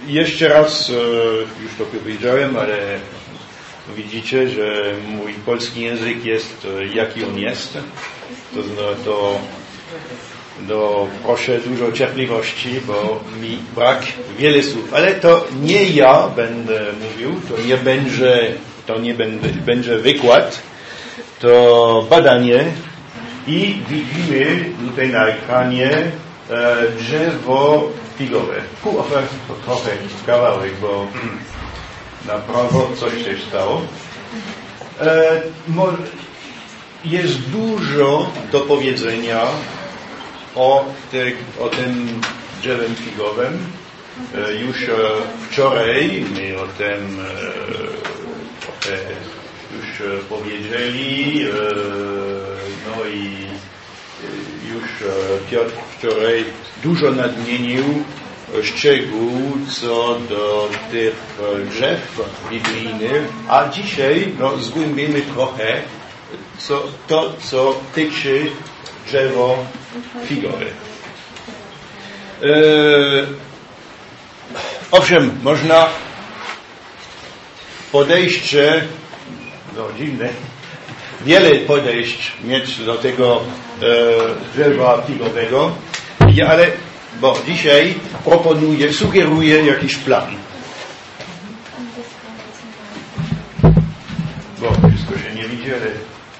jeszcze raz, już to powiedziałem, ale widzicie, że mój polski język jest jaki on jest. To proszę dużo cierpliwości, bo mi brak wiele słów. Ale to nie ja będę mówił, to nie będzie wykład, to badanie i widzimy tutaj na ekranie drzewo figowe. To trochę kawałek, bo na prawo coś się stało. Jest dużo do powiedzenia o tym drzewem figowym. Już wczoraj my o tym trochę już powiedzieli, no i już Piotr wczoraj dużo nadmienił szczegół co do tych drzew biblijnych, a dzisiaj zgłębimy trochę co tyczy drzewo figowe. Owszem, można podejście, dziwne, wiele podejść mieć do tego drzewa figowego, ale bo dzisiaj sugeruję jakiś plan. Bo wszystko się nie widzi, ale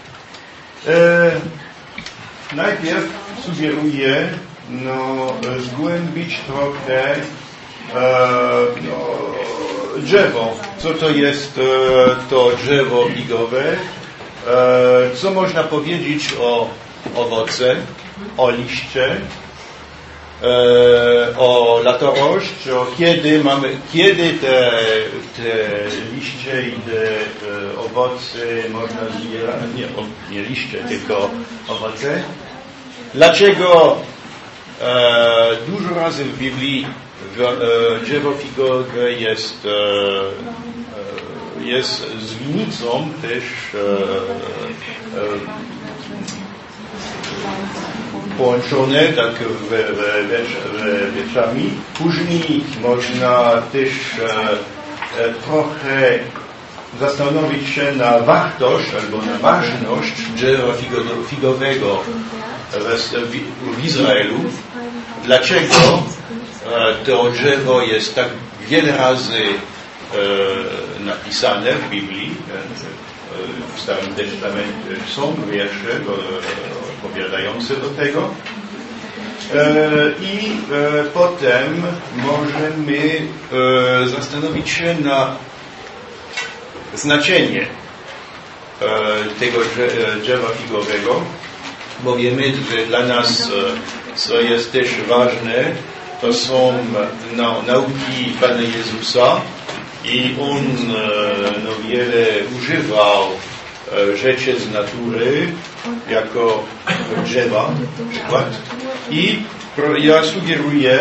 najpierw sugeruję zgłębić trochę drzewo. Co to jest to drzewo figowe? Co można powiedzieć o owoce, o liście, o latorość, o kiedy te liście i te owoce można zbierać, nie liście, tylko owoce. Dlaczego dużo razy w Biblii drzewo figowe jest z winnicą też połączone tak wieczami. Później można też trochę zastanowić się na wartość albo na ważność drzewa figowego w Izraelu. Dlaczego to drzewo jest tak wiele razy napisane w Biblii? W Starym Testamencie są wiersze odpowiadające do tego. I potem możemy zastanowić się na znaczenie tego drzewa figowego, bo wiemy, że dla nas, co jest też ważne, to są nauki Pana Jezusa i On wiele używał rzeczy z natury jako drzewa, przykład. I ja sugeruję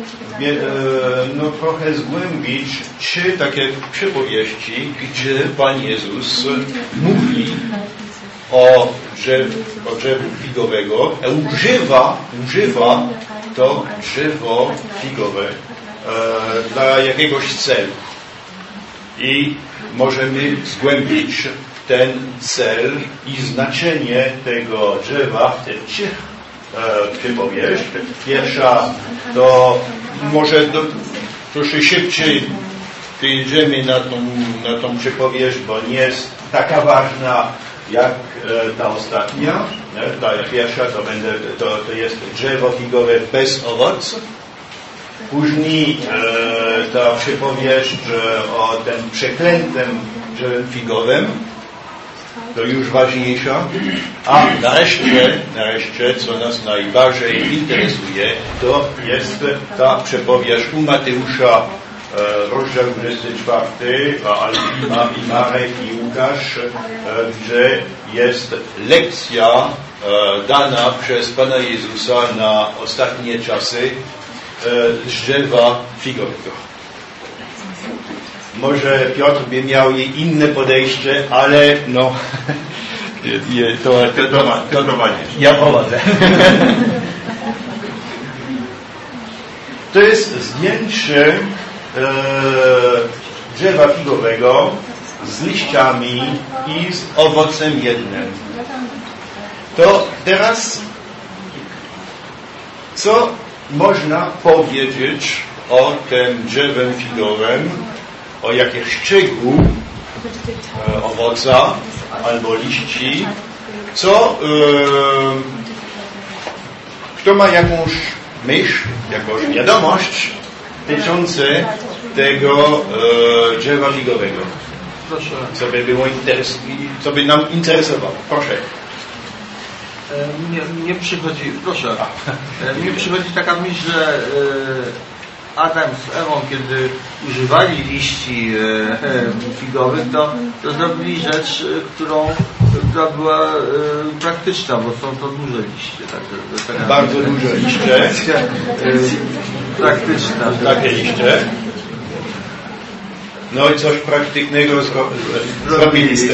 trochę zgłębić trzy takie przypowieści, gdzie Pan Jezus mówi o drzewu figowego, używa to drzewo figowe dla jakiegoś celu. I możemy zgłębić ten cel i znaczenie tego drzewa w tych trzech przypowieść. Pierwsza to może troszkę szybciej przejdziemy na tą przypowieść, bo nie jest taka ważna jak ta ostatnia. Ta pierwsza to jest drzewo figowe bez owoców. Później ta przypowieść o tym przeklętym drzewem figowym, to już ważniejsza. A nareszcie, co nas najbardziej interesuje, to jest ta przypowieść u Mateusza, rozdział 24, i Marek i Łukasz, gdzie jest lekcja dana przez Pana Jezusa na ostatnie czasy drzewa figowego. Może Piotr by miał inne podejście, ale to ja prowadzę. To jest zdjęcie drzewa figowego z liściami i z owocem jednym. To teraz co można powiedzieć o tym drzewem figowym, o jakich szczegół owoca albo liści, co kto ma jakąś myśl, jakąś wiadomość dotyczące tego drzewa figowego? Proszę. Co by nam interesowało? Proszę. Mnie przychodzi taka myśl, że Adam z Ewą, kiedy używali liści figowych, to zrobili rzecz, która była praktyczna, bo są to duże liście. Także bardzo duże liście. Praktyczna. Takie liście. No i coś praktycznego zrobiliście.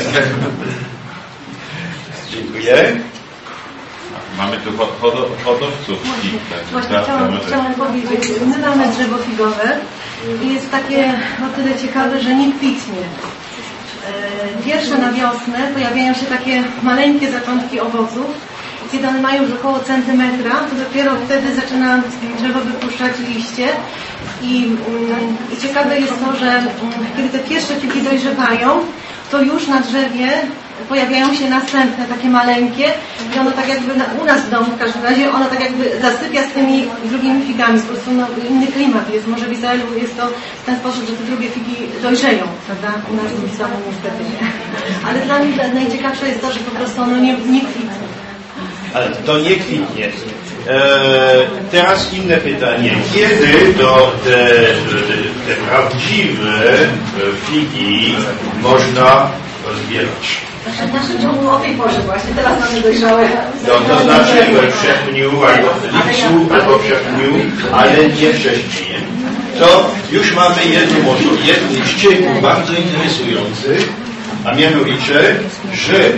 Dziękuję. Mamy tu hodowców. Właśnie chciałam powiedzieć, my mamy drzewo figowe i jest takie o tyle ciekawe, że nie kwitnie. Pierwsze na wiosnę pojawiają się takie maleńkie zaczątki owoców. Kiedy one mają już około centymetra, to dopiero wtedy zaczyna drzewo wypuszczać liście. I ciekawe jest to, że kiedy te pierwsze figi dojrzewają, to już na drzewie pojawiają się następne, takie maleńkie i ono tak jakby u nas w domu w każdym razie, ono tak jakby zasypia z tymi drugimi figami, po prostu inny klimat jest, może w Izraelu jest to w ten sposób, że te drugie figi dojrzeją, prawda? U nas w domu niestety nie. Ale dla mnie najciekawsze jest to, że po prostu ono nie kwitnie. Ale to nie kwitnie. Teraz inne pytanie. Kiedy to te prawdziwe figi można zbierać? Znaczy czemu o tej porze właśnie, teraz mamy dojrzałe. No, to znaczy we wrześniu, albo w lipcu, albo w sierpniu, ale nie wcześniej. To już mamy jeden szczegół bardzo interesujący, a mianowicie, że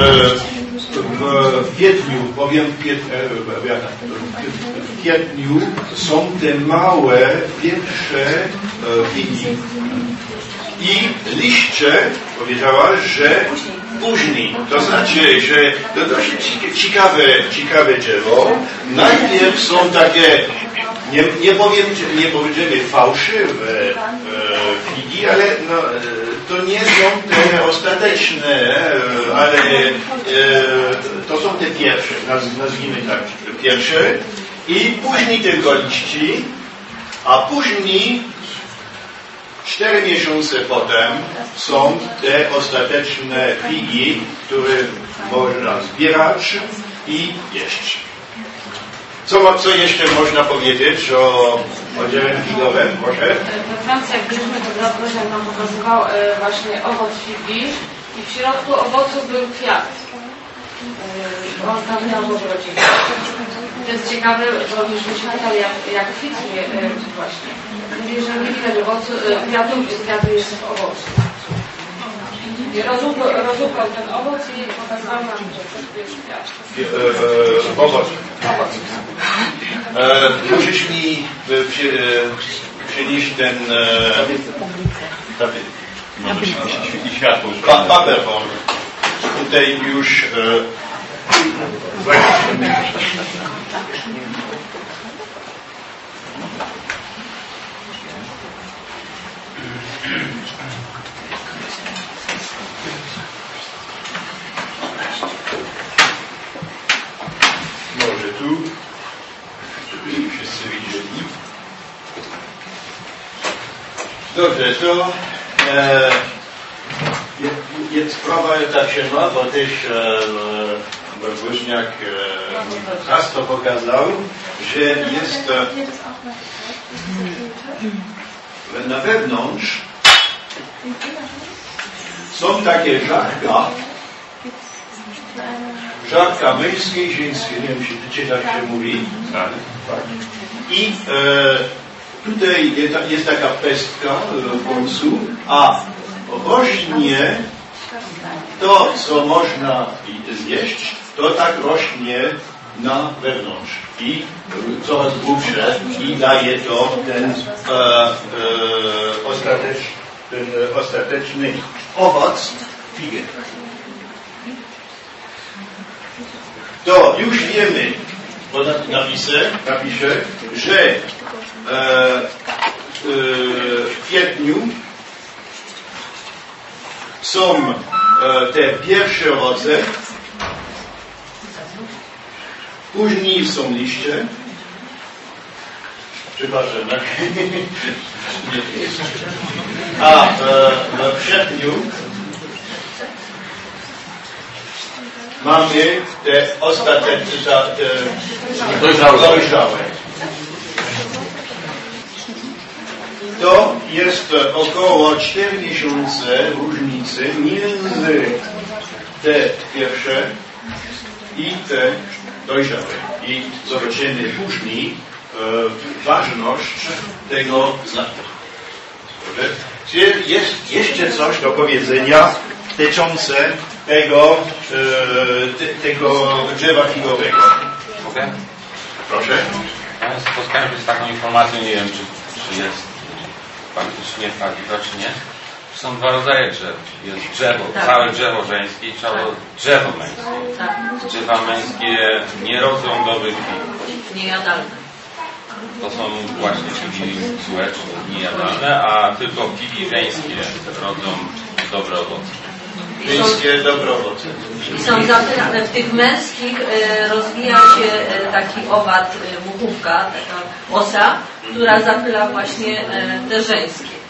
w kwietniu, w kwietniu są te małe, pierwsze figi. I liście powiedziała, że później. To znaczy, że to dosyć ciekawe drzewo. Najpierw są takie, nie powiedziemy fałszywe figi, ale no, to nie są te ostateczne, ale to są te pierwsze, nazwijmy tak, pierwsze. I później tylko liści, a później 4 miesiące potem są te ostateczne figi, które można zbierać i jeść. Co jeszcze można powiedzieć o drzewie figowym? Proszę. We Francji, jak byliśmy, to Grabrozian nam pokazywał właśnie owoc figi i w środku owocu był kwiat. On tam miał w ogrodzie. To jest ciekawe, bo już wyświetlał jak kwitnie właśnie. Mówi, że nie widać owocu, kwiatów i kwiatu jest w owocu. I rozłupał ten owoc i pokazał nam, że to jest kwiat. Owoc. Możesz mi przynieść ten światło. Papier. Tutaj już może tu, żeby wszyscy widzieli. Dobrze, to sprawa tak się ma, bo też Boguśniak raz to pokazał, że jest na wewnątrz są takie żarka męskie i żeńskie, nie wiem, czy tak się mówi. I tutaj jest taka pestka w końcu, a rośnie to, co można zjeść, to tak rośnie na wewnątrz i coraz głębsze i daje to ten ten ostateczny owoc figi. To już wiemy, bo napiszę, że w kwietniu są te pierwsze owoce, później są liście. Przepraszam, tak? A w sierpniu mamy te ostateczne, dojrzałe. To jest około 4 miesiące różnicy między te pierwsze i te dojrzałe. I zobaczymy później ważność tego znaku. Jest jeszcze coś do powiedzenia dotyczące tego drzewa figowego. Mogę? Proszę. Ja spotkałem się z taką informacją, nie wiem czy jest faktycznie prawdziwa czy nie. Są dwa rodzaje drzew. Jest drzewo, całe drzewo żeńskie i drzewo męskie. Drzewa męskie nie rodzą dobrych fig. Niejadalne. To są właśnie figi złe, czy niejadalne, a tylko figi żeńskie rodzą dobre owoce. Żeńskie dobre owoce. I są zapylane. W tych męskich rozwija się taki owad, muchówka, taka osa, która zapyla właśnie te żeńskie.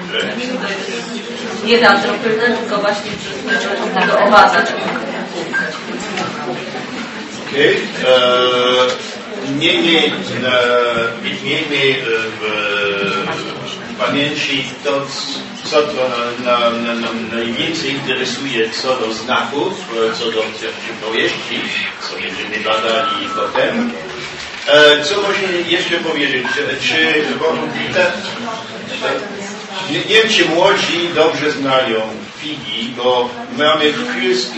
Nie datropylne, tylko właśnie przez tego owada. Okej. Miejmy w pamięci to, co to najwięcej interesuje co do znaków, co do przypowieści, co będziemy badali potem. Co można jeszcze powiedzieć? Nie wiem, czy młodzi dobrze znają figi, bo mamy wszystkie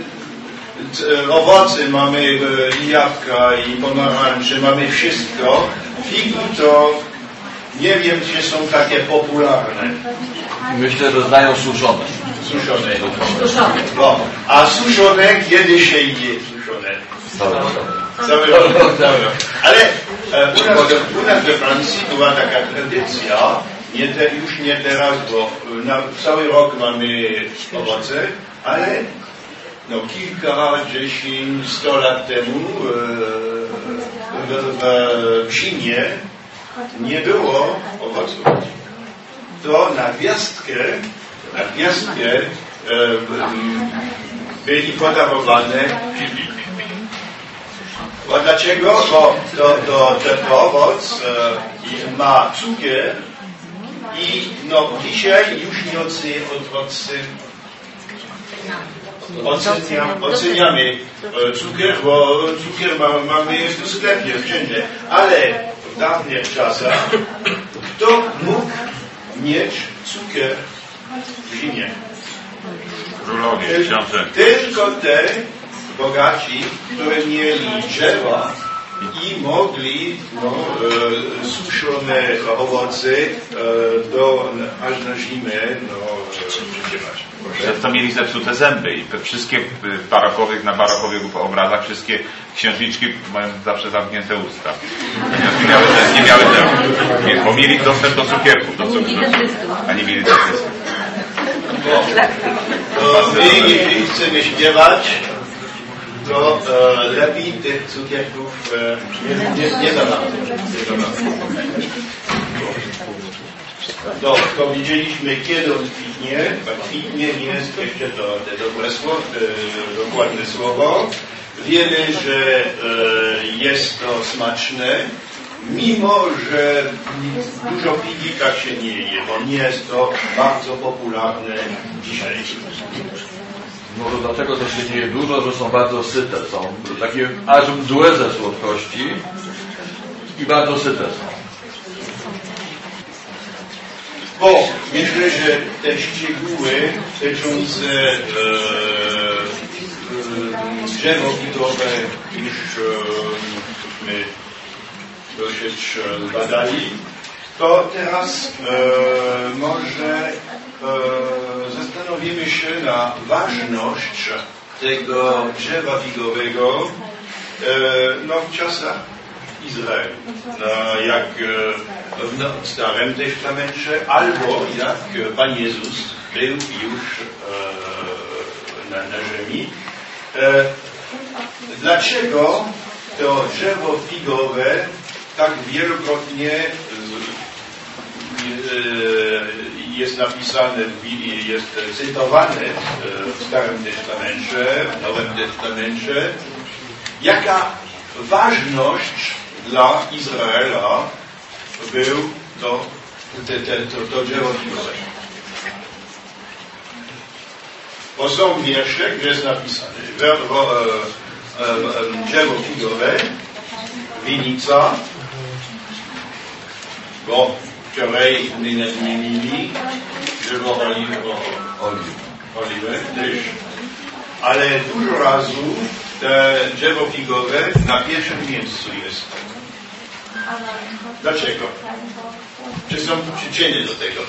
owoce, mamy jabłka i pomarańcze, mamy wszystko. Figi to nie wiem, czy są takie popularne. Myślę, że znają suszone. Suszone. No, a suszone kiedy się je suszone? Cały rok. Ale u nas we Francji była taka tradycja, już nie teraz, bo cały rok mamy owoce, ale kilka, 10, 100 lat temu w zimie nie było owoców. To na gwiazdkę byli podarowane figi. A dlaczego? Bo ten owoc ma cukier i dzisiaj już nie oceniamy cukier, bo cukier mamy w sklepie wszędzie. Ale w dawnych czasach kto mógł mieć cukier w zimie? Królowie, książę. Tylko te bogaci, które mieli drzewa i mogli suszone owoce aż na zimę przytrzymać. Przez to mieli zepsute zęby i wszystkie na barokowych obrazach wszystkie księżniczki mają zawsze zamknięte usta. Nie miały tego. Bo mieli dostęp do cukierków, a nie mieli dentystów. Jeśli chcemy śpiewać, to lepiej tych cukierków nie dodamy. To widzieliśmy, kiedy on kwitnie. Kwitnie nie jest jeszcze to dokładne słowo. Wiemy, że jest to smaczne, mimo że dużo figi tak się nie je, bo nie jest to bardzo popularne dzisiaj. Może dlatego też się dzieje dużo, że są bardzo syte. Są takie aż mdłe ze słodkości i bardzo syte są. Bo myślę, że te szczegóły dotyczące drzewo figowe już my dosyć badali. To teraz może się na ważność tego drzewa figowego w czasach Izraelu, jak w Starym Testamencie, albo jak Pan Jezus był już na ziemi. Dlaczego to drzewo figowe tak wielokrotnie jest napisane, jest cytowane w Starym Testamencie, w Nowym Testamencie? Jaka ważność dla Izraela był to drzewo figowe? Bo są wiersze, gdzie jest napisane drzewo figowe, winica, bo wczoraj nadmienili drzewo oliwy też, ale dużo razy drzewo figowe na pierwszym miejscu jest. Dlaczego? Czy są przyczyny do tego?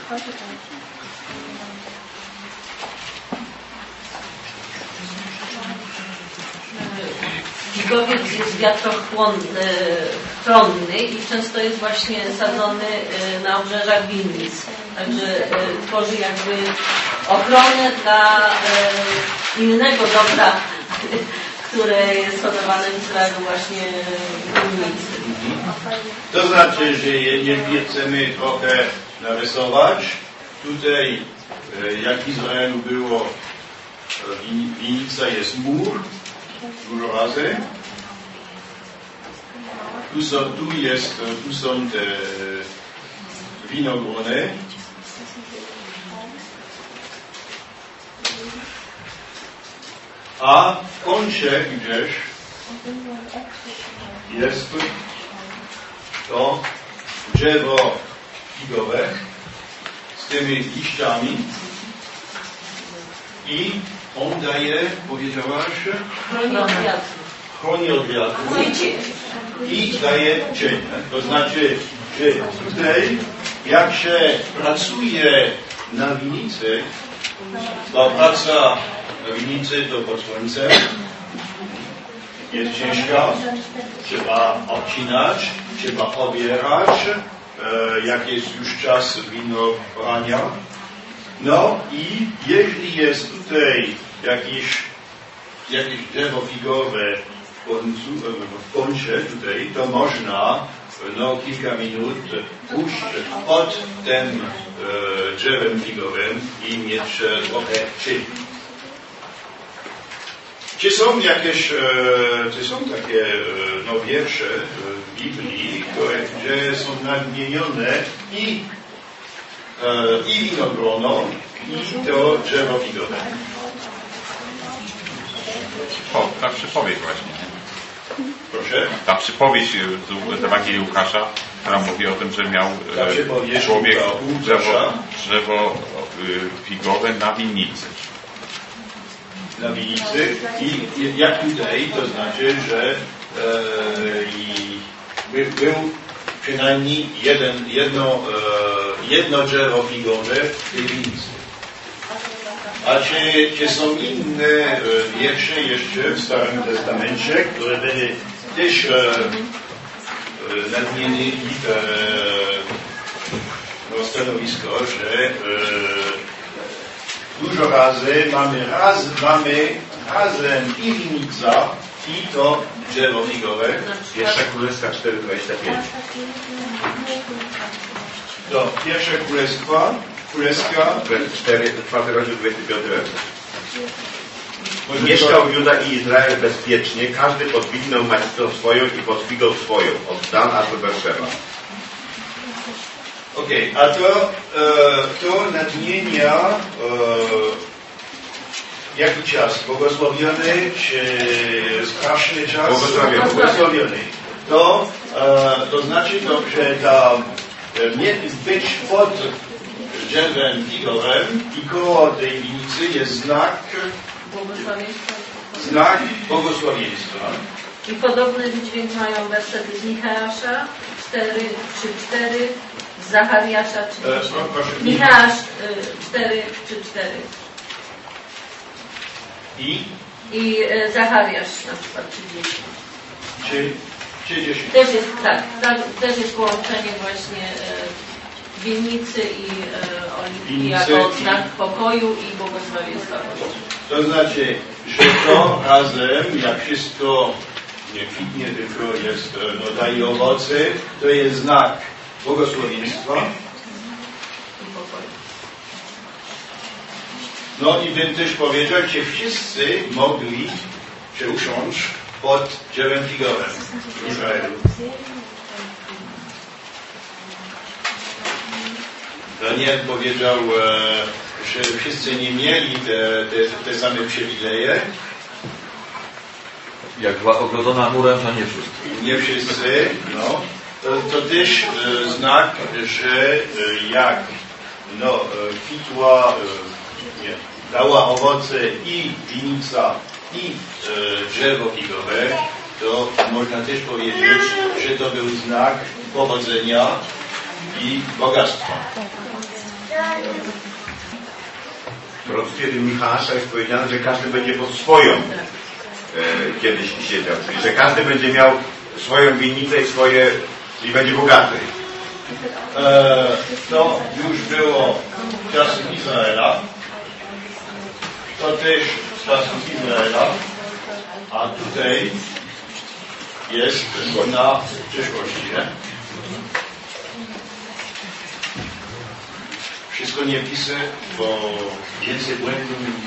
Figowiec jest wiatrochłonny i często jest właśnie sadzony na obrzeżach winnic. Także tworzy jakby ochronę dla innego dobra, które jest hodowane w Izraelu właśnie w winnicy. To znaczy, że nie chcemy trochę narysować. Tutaj, jak w Izraelu było, winnica jest mur, dużo razy. Tu są te winogrony. A w kącie gdzieś jest to drzewo figowe z tymi liściami i on daje, powiedziałaś, chroni od wiatru i daje cień. To znaczy, że tutaj jak się pracuje na winnicy, bo praca na winnicy to pod słońcem jest ciężka, trzeba obcinać, trzeba obierać, jak jest już czas winobrania. No i jeśli jest tutaj jakieś drzewo figowe w kącie tutaj, to można kilka minut pójść pod tym drzewem figowym i mieć trochę cień. Czy są takie wiersze w Biblii, gdzie są nadmienione i winogrono, i to drzewo figowe? Ta przypowieść właśnie. Proszę? Ta przypowieść z Ewangelii Łukasza, która mówi o tym, że miał człowiek drzewo figowe na winnicy. Na winnicy i jak tutaj, to znaczy, że był przynajmniej jedno drzewo figowe w tej winnicy. A czy są inne wiersze jeszcze w Starym Testamencie, które były też nadmienili stanowisko, że dużo razy mamy razem i winnica, i to drzewo figowe. Pierwsza Królewska 4:25. To Pierwsza Królewska 4 rozdział 25 werset. Mieszkał Juda i Izrael bezpiecznie, każdy pod winną macicą swoją i pod figą swoją, od Dan aż do Berszewa. Okej, a to nadmienia jaki czas? Błogosławiony czy straszny czas? Błogosławiony. To znaczy to, że być pod drzewem figowym i koło tej winnicy jest znak błogosławieństwa. I podobny wydźwięk mają wersety z Micheasza 4:3-4, z Zachariasza 3:4. Micheasz 4:3-4. I Zachariasz na przykład 30. Czy 10? Też jest, tak, też jest połączenie właśnie winnicy i oliwki jako znak pokoju i błogosławieństwa. To znaczy, że to razem, jak wszystko nie kwitnie, tylko jest, daje owoce, to jest znak błogosławieństwa. No i bym też powiedział, że wszyscy mogli się usiąść pod drzewem figowym w Izraelu. Daniel powiedział, że wszyscy nie mieli te same przywileje. Jak była ogrodzona murem, to nie wszyscy. Nie wszyscy, no. To też znak, że jak kwitła, dała owoce i winnica, i drzewo figowe, to można też powiedzieć, że to był znak powodzenia i bogactwa. W proroctwie Michała jest powiedziane, że każdy będzie pod swoją kiedyś siedział, czyli że każdy będzie miał swoją winnicę i będzie bogaty. To już było w czasach Izraela, to też w czasach Izraela, a tutaj jest na przyszłości, nie? Wszystko nie piszę, bo więcej błędów niż...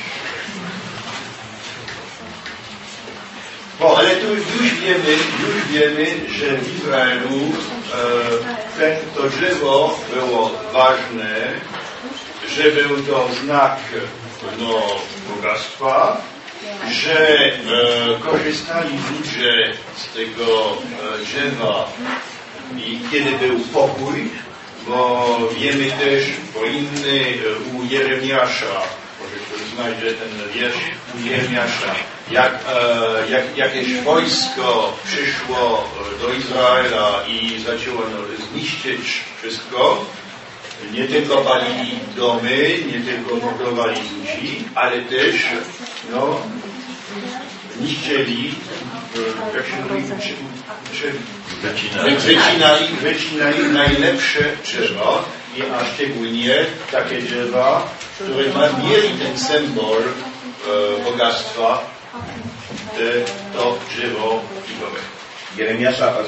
ale tu już wiemy, że w Izraelu to drzewo było ważne, że był to znak bogactwa, że korzystali ludzie z tego drzewa i kiedy był pokój, bo wiemy też, bo inny u Jeremiasza, może ktoś znajdzie ten wiersz u Jeremiasza, jak jakieś wojsko przyszło do Izraela i zaczęło zniszczyć wszystko, nie tylko palili domy, nie tylko mordowali ludzi, ale też niszczyli, jak się mówi, wycinali najlepsze drzewa, a szczególnie takie drzewa, które mieli ten symbol bogactwa, to drzewo figowe. Jeremiasza 8:13.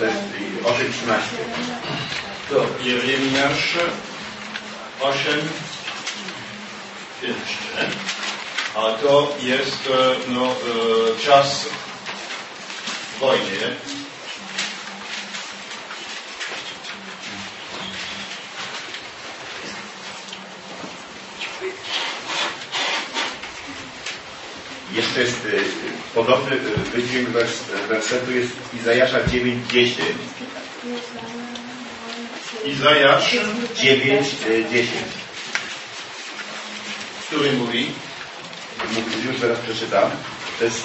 To Jeremiasz 8:15. A to jest czas wojny. Jeszcze jest podobny wydźwięk wersetu jest Izajasza 9:10. Izajasz 9:10. Który mówi? Już teraz przeczytam. To jest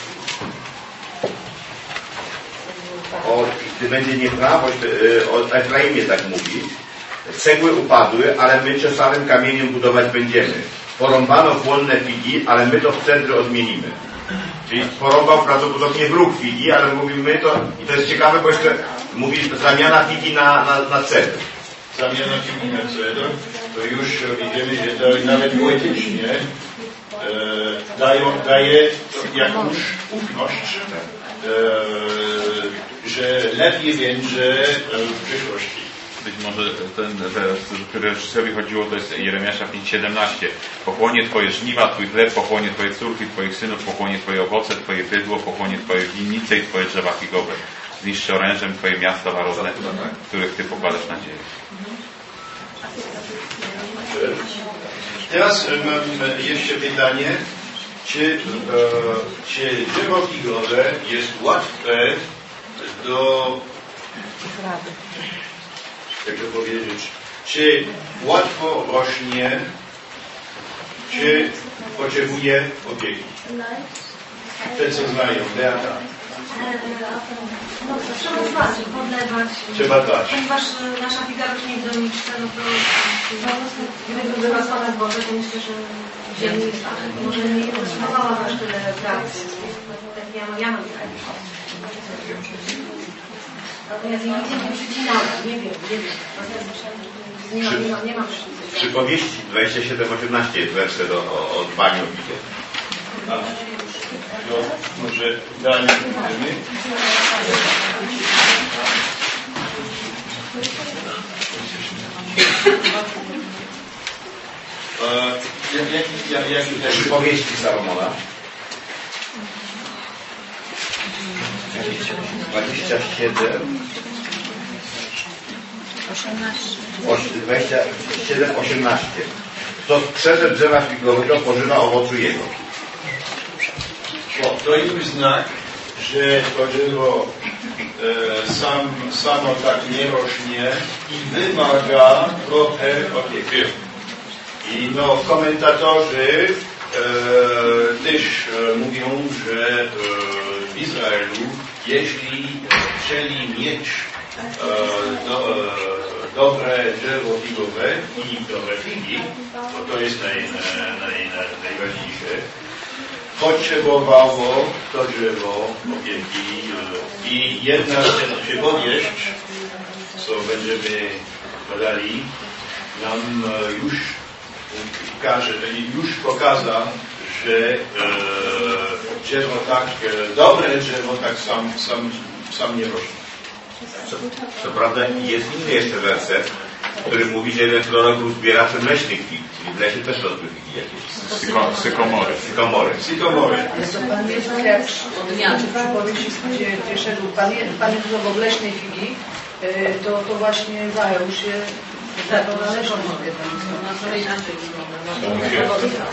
gdy będzie nieprawość, o Efraimie tak mówi. Cegły upadły, ale my czesanym kamieniem budować będziemy. Porąbano chłonne figi, ale my to w cedry odmienimy. Czyli porąbał prawdopodobnie wróg figi, ale mówimy to, i to jest ciekawe, bo jeszcze mówi zamiana figi na cedr. Zamiana figi na cedr, to już widzimy, że to nawet poetycznie daje jakąś ufność, że lepiej będzie w przyszłości. Być może ten wers, który reżyserowi chodziło, to jest Jeremiasza 5:17. Pochłonie Twoje żniwa, Twój chleb, pochłonie Twoje córki, Twoich synów, pochłonie Twoje owoce, Twoje bydło, pochłonie Twoje winnice i Twoje drzewa figowe. Zniszczy orężem Twoje miasta warodne, w których Ty pokładasz nadzieję. Teraz mam jeszcze pytanie, czy drzewo figowe jest łatwe do, jak to powiedzieć, czy łatwo rośnie, czy potrzebuje opieki? Te co znają, Beata. No, trzeba zwać, podlewać. Trzeba dbać. Ponieważ nasza figa rośnie w doniczce, no to gdyby była same zboże, to myślę, że ziemi może nie otrzymała aż tyle pracy. Tak ja mam takie. Natomiast ja nigdzie nie przycinałem, nie wiem. Nie mam przyczyny. Przypowieści 27:18 jest werset o dbaniu o figę. No, może dalej będziemy. Przypowieści Salomona 27:18. Kto strzeże drzewa figowego, pożywa owocu jego. To jest znak, że to drzewo samo tak nie rośnie i wymaga trochę opieki. I no, komentatorzy też mówią, że w Izraelu, jeśli chcieli mieć dobre drzewo figowe i dobre figi, to jest najważniejsze, potrzebowało to drzewo opieki i jedna przypowieść, co będziemy badali, nam już pokaza, że drzewo tak, dobre drzewo tak sam nie rośnie. Co prawda jest inny jeszcze werset, który mówi, że jeden prorok był zbieraczem leśnych fig. I w lesie też rosły figi jakieś. Sykomory. Pan Jezus jak przypowieści, gdzie szedł Pan Jezus obok leśnej figi, to właśnie zajął się na leśną figę. To inaczej wygląda.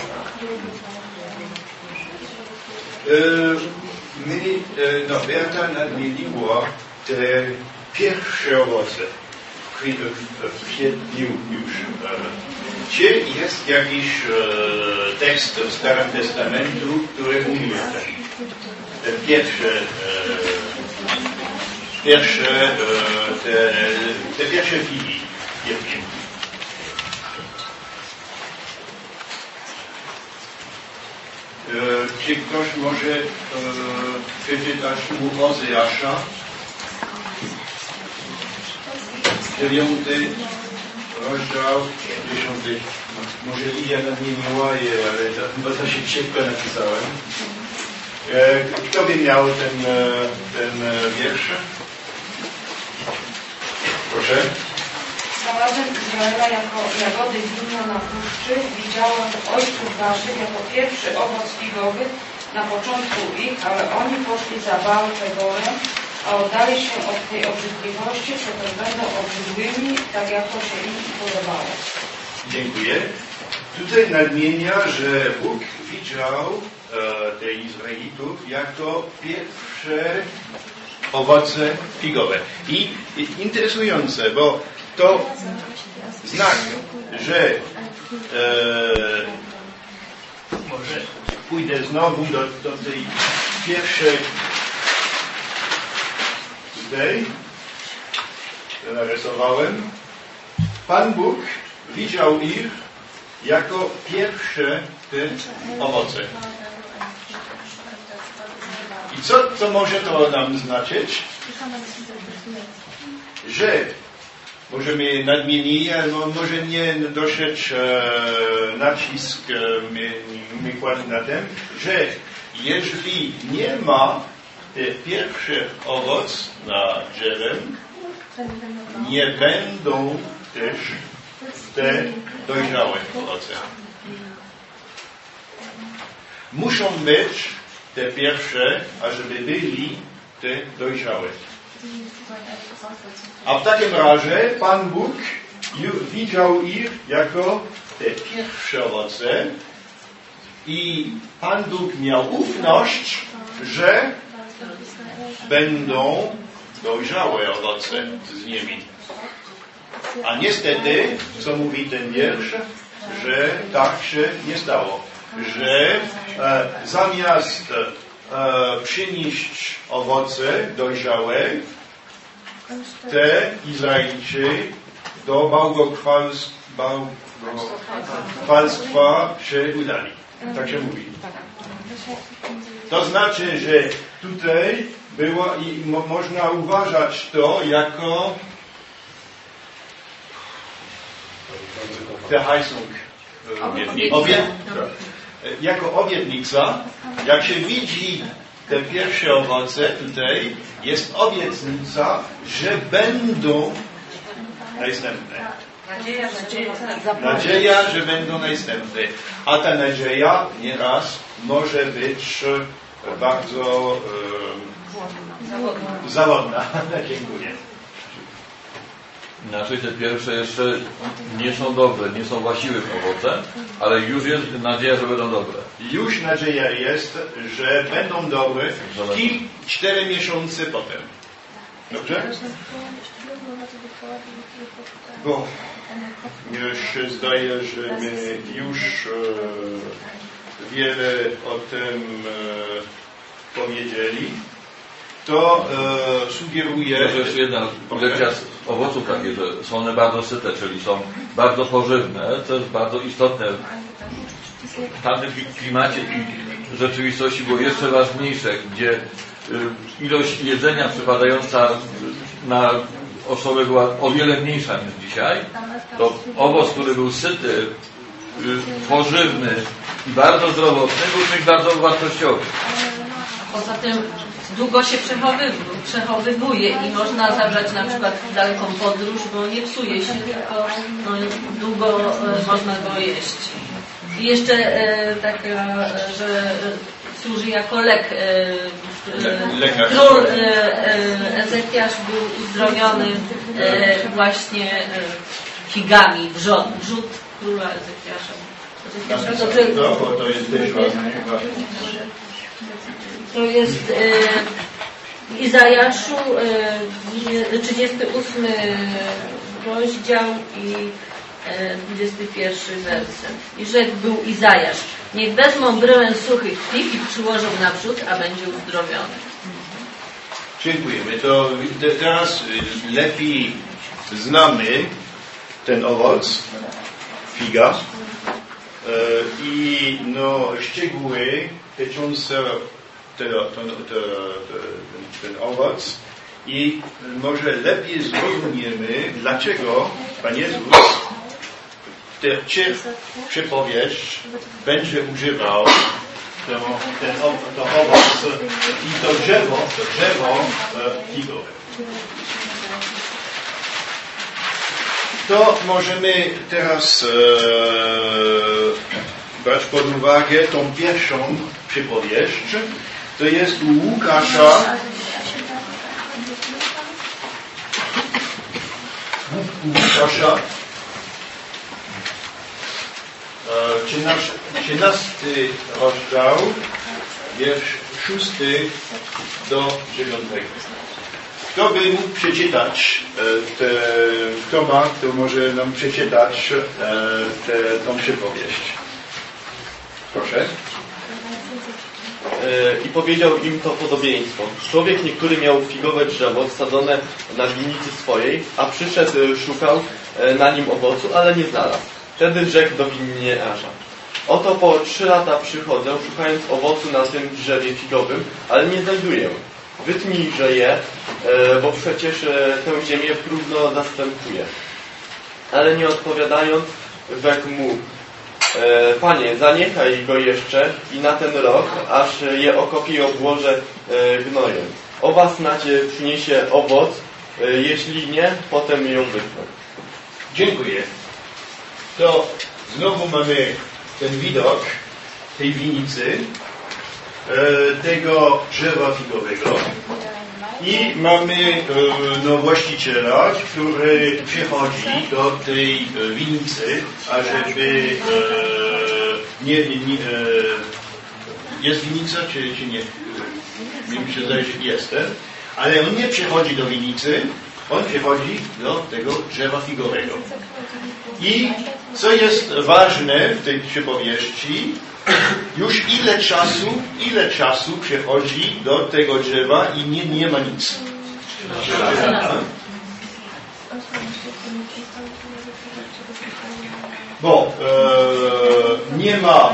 Berta nadmieniła te pierwsze owoce w kwietniu już. Czy jest jakiś tekst w Starym Testamentu, który mówi o tym? Te pierwsze figi. Czy ktoś może przeczytać u Ozeasza 9 rozdział 10. Może Lidia nadmieniła je, ale to się szybko napisałem. Kto by miał ten wiersz? Proszę. Znalazłem Izraela jako jagody winno na puszczy, widziałem ojców waszych jako pierwszy owoc figowy na początku ich, ale oni poszli za Baal-Peborem, a oddali się od tej obrzydliwości, co też będą obrzydłymi, tak jak to się im podobało. Dziękuję. Tutaj nadmienia, że Bóg widział tych Izraelitów jako pierwsze owoce figowe. I interesujące, bo to znak, że może pójdę znowu do tej pierwszej tutaj, to narysowałem. Pan Bóg widział ich jako pierwsze te owoce. I co może to nam znaczyć? Że możemy nadmienić, albo może nie doszedł nacisk my kładł na tym, że jeżeli nie ma te pierwsze owoc na drzewem, nie będą też te dojrzałe owoce. Muszą być te pierwsze, ażeby byli te dojrzałe. A w takim razie Pan Bóg widział ich jako te pierwsze owoce i Pan Bóg miał ufność, że będą dojrzałe owoce z nimi. A niestety, co mówi ten wiersz, że tak się nie stało. Że zamiast przynieść owoce dojrzałe, te Izraelici do bałwochwalstwa się udali. Tak się mówi. To znaczy, że tutaj było i można uważać to jako Verheißung, jako obietnica. Jak się widzi te pierwsze owoce tutaj, jest obietnica, że będą następne. Nadzieja, że będą następne. A ta nadzieja nieraz może być bardzo zawodna. Dziękuję. Inaczej te pierwsze jeszcze nie są dobre, nie są właściwe owoce, ale już jest nadzieja, że będą dobre. Już nadzieja jest, że będą dobre i 4 miesiące potem. Dobrze? Bo mnie się zdaje, że my już wiele o tym powiedzieli. To sugeruje... To jest jedna lekcja z owoców takie, że są one bardzo syte, czyli są bardzo pożywne, co jest bardzo istotne. W tamtym klimacie i rzeczywistości było jeszcze ważniejsze, gdzie ilość jedzenia przypadająca na osobę była o wiele mniejsza niż dzisiaj. To owoc, który był syty, pożywny i bardzo zdrowotny, był czymś bardzo wartościowym. Poza tym długo się przechowywuje i można zabrać na przykład w daleką podróż, bo nie psuje się, tylko długo można go jeść. I jeszcze taka, że służy jako lek. Król Ezekiasz był uzdrowiony właśnie figami, wrzód króla Ezekiasza. To jest też ważne. To jest w Izajaszu 38 rozdział i 21 werset. I rzekł był Izajasz: niech wezmą bryłę suchych fig i przyłożą na wrzód, a będzie uzdrowiony. Dziękujemy. To teraz lepiej znamy ten owoc, figa, i szczegóły dotyczące ten owoc i może lepiej zrozumiemy, dlaczego Pan Jezus tę przypowieść będzie używał to owoc i to drzewo figowe. To możemy teraz brać pod uwagę tą pierwszą przypowieść. To jest u Łukasza. Łukasza 13 rozdział, wiersz 6 do 9. Kto by mógł przeczytać, kto może nam przeczytać tą przypowieść? Proszę. I powiedział im to podobieństwo. Człowiek niektóry miał figowe drzewo wsadzone na winnicy swojej, a przyszedł, szukał na nim owocu, ale nie znalazł. Wtedy rzekł do winniarza: oto po 3 lata przychodzę, szukając owocu na tym drzewie figowym, ale nie znajduję. Wytnijże je, bo przecież tę ziemię próżno zastępuje. Ale nie odpowiadając, rzekł mu: Panie, zaniechaj go jeszcze i na ten rok, aż je okopię i obłożę gnojem. Owa snadź przyniesie owoc, jeśli nie, potem ją wytnę. Dziękuję. To znowu mamy ten widok tej winnicy, tego drzewa figowego i mamy właściciela, który przychodzi do tej winnicy, ażeby jest winnica czy nie? Mi się zdaje, że jest, ale on nie przychodzi do winnicy, on przychodzi do tego drzewa figowego. I co jest ważne w tej przypowieści, już ile czasu przechodzi do tego drzewa i nie ma nic. Bo nie ma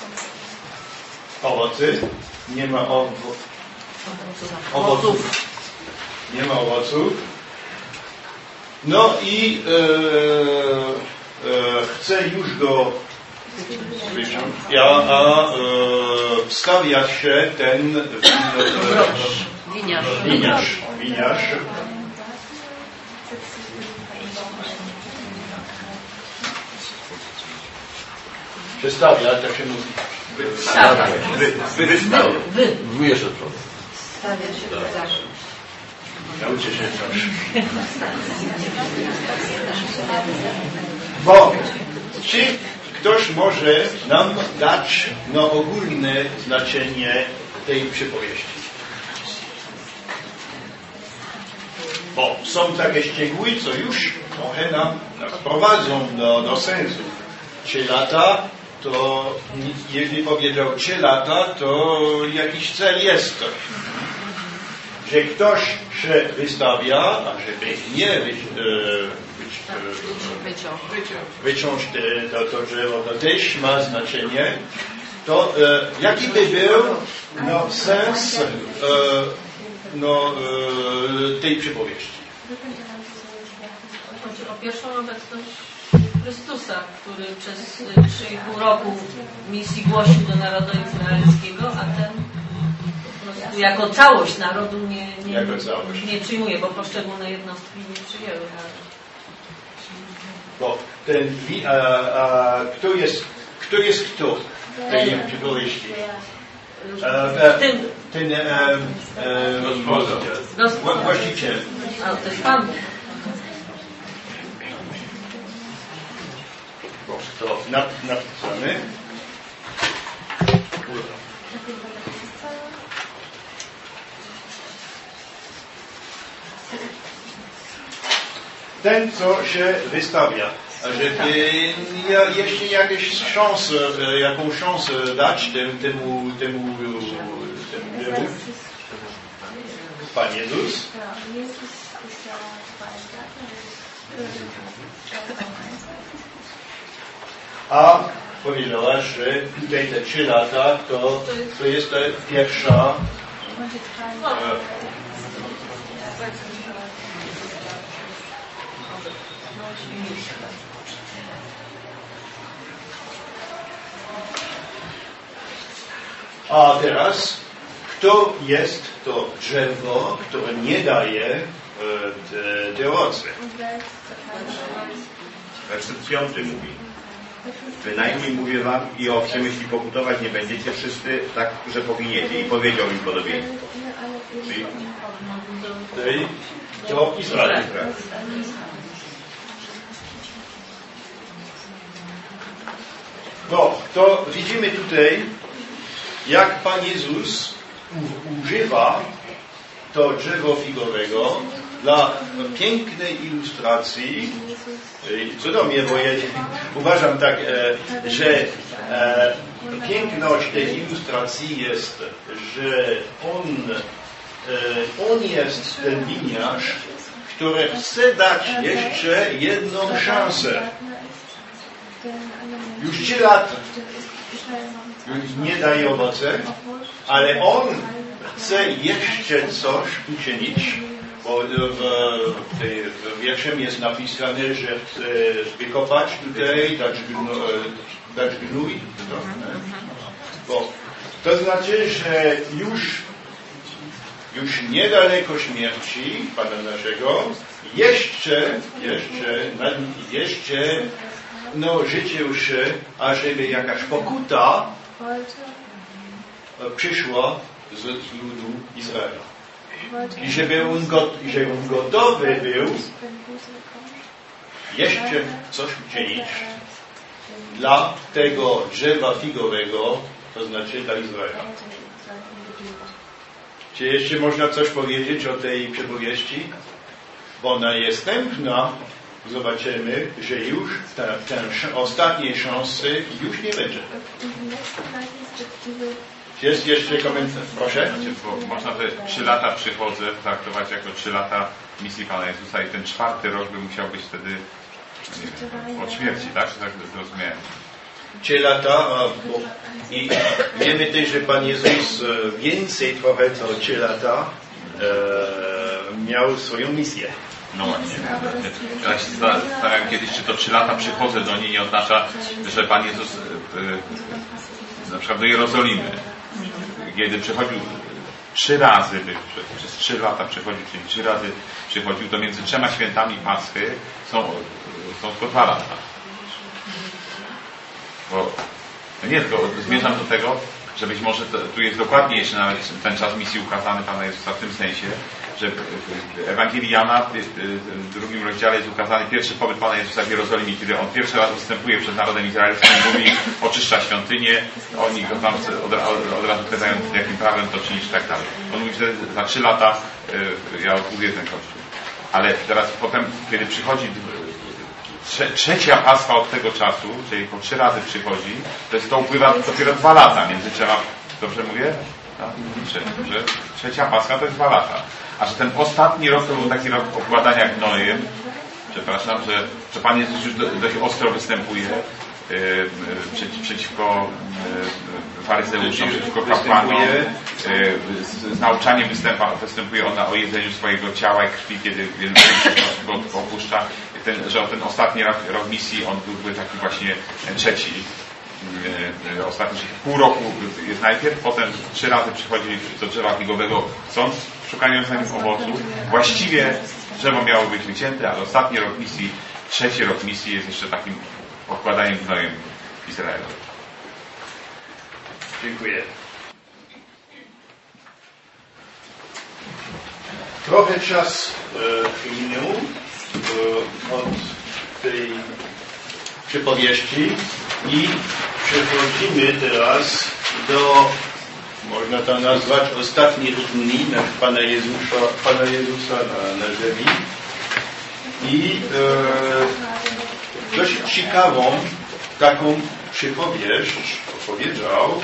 owoców. Nie ma owoców. No i chce już go wyciąć, wstawia się ten winiarz. Przestawia, tak się mówi. Jeszcze trochę. Stawia się do zarządu. Nauczę się coś. Bo czy ktoś może nam dać ogólne znaczenie tej przypowieści? Bo są takie szczegóły, co już trochę nas prowadzą do sensu. 3 lata, to jeśli powiedział 3 lata, to jakiś cel jest. Że ktoś się wystawia, a żeby nie wyciąć to drzewo, to też ma znaczenie, to jaki by był sens tej przypowieści? Chodzi o pierwszą obecność Chrystusa, który przez 3,5 roku misji głosił do narodu izraelskiego, a ten po prostu jako całość narodu nie przyjmuje, bo poszczególne jednostki nie przyjęły. Bo ten, kto jest kto w tej przypowieści? Ten właściciel. A to jest Pan. To napisane. Ten, co się wystawia, żeby jeszcze jakąś szansę dać temu Pan Jezus. A powiedziała, że tutaj te 3 lata to jest ta pierwsza a teraz kto jest to drzewo, które nie daje te owoce? Werset 5 mówi: bynajmniej mówię wam i owszem, jeśli pokutować nie będziecie wszyscy tak, że poginiecie. I powiedział im podobieństwo. Czyli to Izrael. No, to widzimy tutaj, jak Pan Jezus używa to drzewo figowego dla pięknej ilustracji. Co do mnie, bo ja uważam tak, że piękność tej ilustracji jest, że on jest ten winiarz, który chce dać jeszcze jedną szansę. Już 3 lata nie daje owoce, ale on chce jeszcze coś uczynić, bo w wierszem jest napisane, że chce wykopać tutaj, dać gnój. Bo to znaczy, że już niedaleko śmierci Pana naszego, jeszcze życzył się, ażeby jakaś pokuta przyszła z ludu Izraela. I żeby on gotowy był jeszcze coś uczynić dla tego drzewa figowego, to znaczy dla Izraela. Czy jeszcze można coś powiedzieć o tej przypowieści? Bo ona jest następna zobaczymy, że już te ostatnie szanse już nie będzie. Jest jeszcze komentarz? Proszę. Bo można te 3 lata przychodzę traktować jako 3 lata misji Pana Jezusa i ten 4. rok by musiał być wtedy od śmierci, tak? Tak zrozumiałem. 3 lata, i wiemy też, że Pan Jezus więcej trochę to 3 lata miał swoją misję. No właśnie. Ja się zastanawiam kiedyś, czy to 3 lata przychodzę do niej nie oznacza, że Pan Jezus na przykład do Jerozolimy, kiedy przychodził 3 razy, przez 3 lata przychodził, czyli 3 razy przychodził, to między 3 świętami Paschy są tylko 2 lata. Bo nie, tylko zmierzam do tego, że być może tu jest dokładnie jeszcze nawet ten czas misji ukazany Pana Jezusa w tym sensie, że w Ewangelii Jana w 2 rozdziale jest ukazany pierwszy pobyt Pana Jezusa w Jerozolimie, kiedy On pierwszy raz występuje przed narodem izraelskim i mówi, oczyszcza świątynię, oni go tam od razu pytają, jakim prawem to czynisz i tak dalej. On mówi, że za 3 lata ja odbuduję ten Kościół. Ale teraz potem, kiedy przychodzi trzecia Pascha od tego czasu, czyli po 3 razy przychodzi, to upływa dopiero 2 lata między 3. Dobrze mówię? Tak? Że trzecia Pascha to jest 2 lata. A że ten ostatni rok to był taki rok obkładania gnojem. Przepraszam, że Pan Jezus już dość ostro występuje przeciwko faryzeuszom, przeciwko kapłanom. Z nauczaniem występuje ona o jedzeniu swojego ciała i krwi, kiedy go opuszcza. Że ten ostatni rok misji, on był taki właśnie trzeci. Ostatni, czyli pół roku jest najpierw, potem 3 razy przychodzi do drzewa figowego, chcąc, szukając na nim owocu. Właściwie drzewo miało być wycięte, ale ostatni rok misji, 3. rok misji jest jeszcze takim okładaniem gnojem Izraela. Dziękuję. Trochę czas minął od tej przypowieści i przechodzimy teraz do, można to nazwać, ostatnich dni Pana Jezusa na ziemi. I dość ciekawą taką przypowieść opowiedział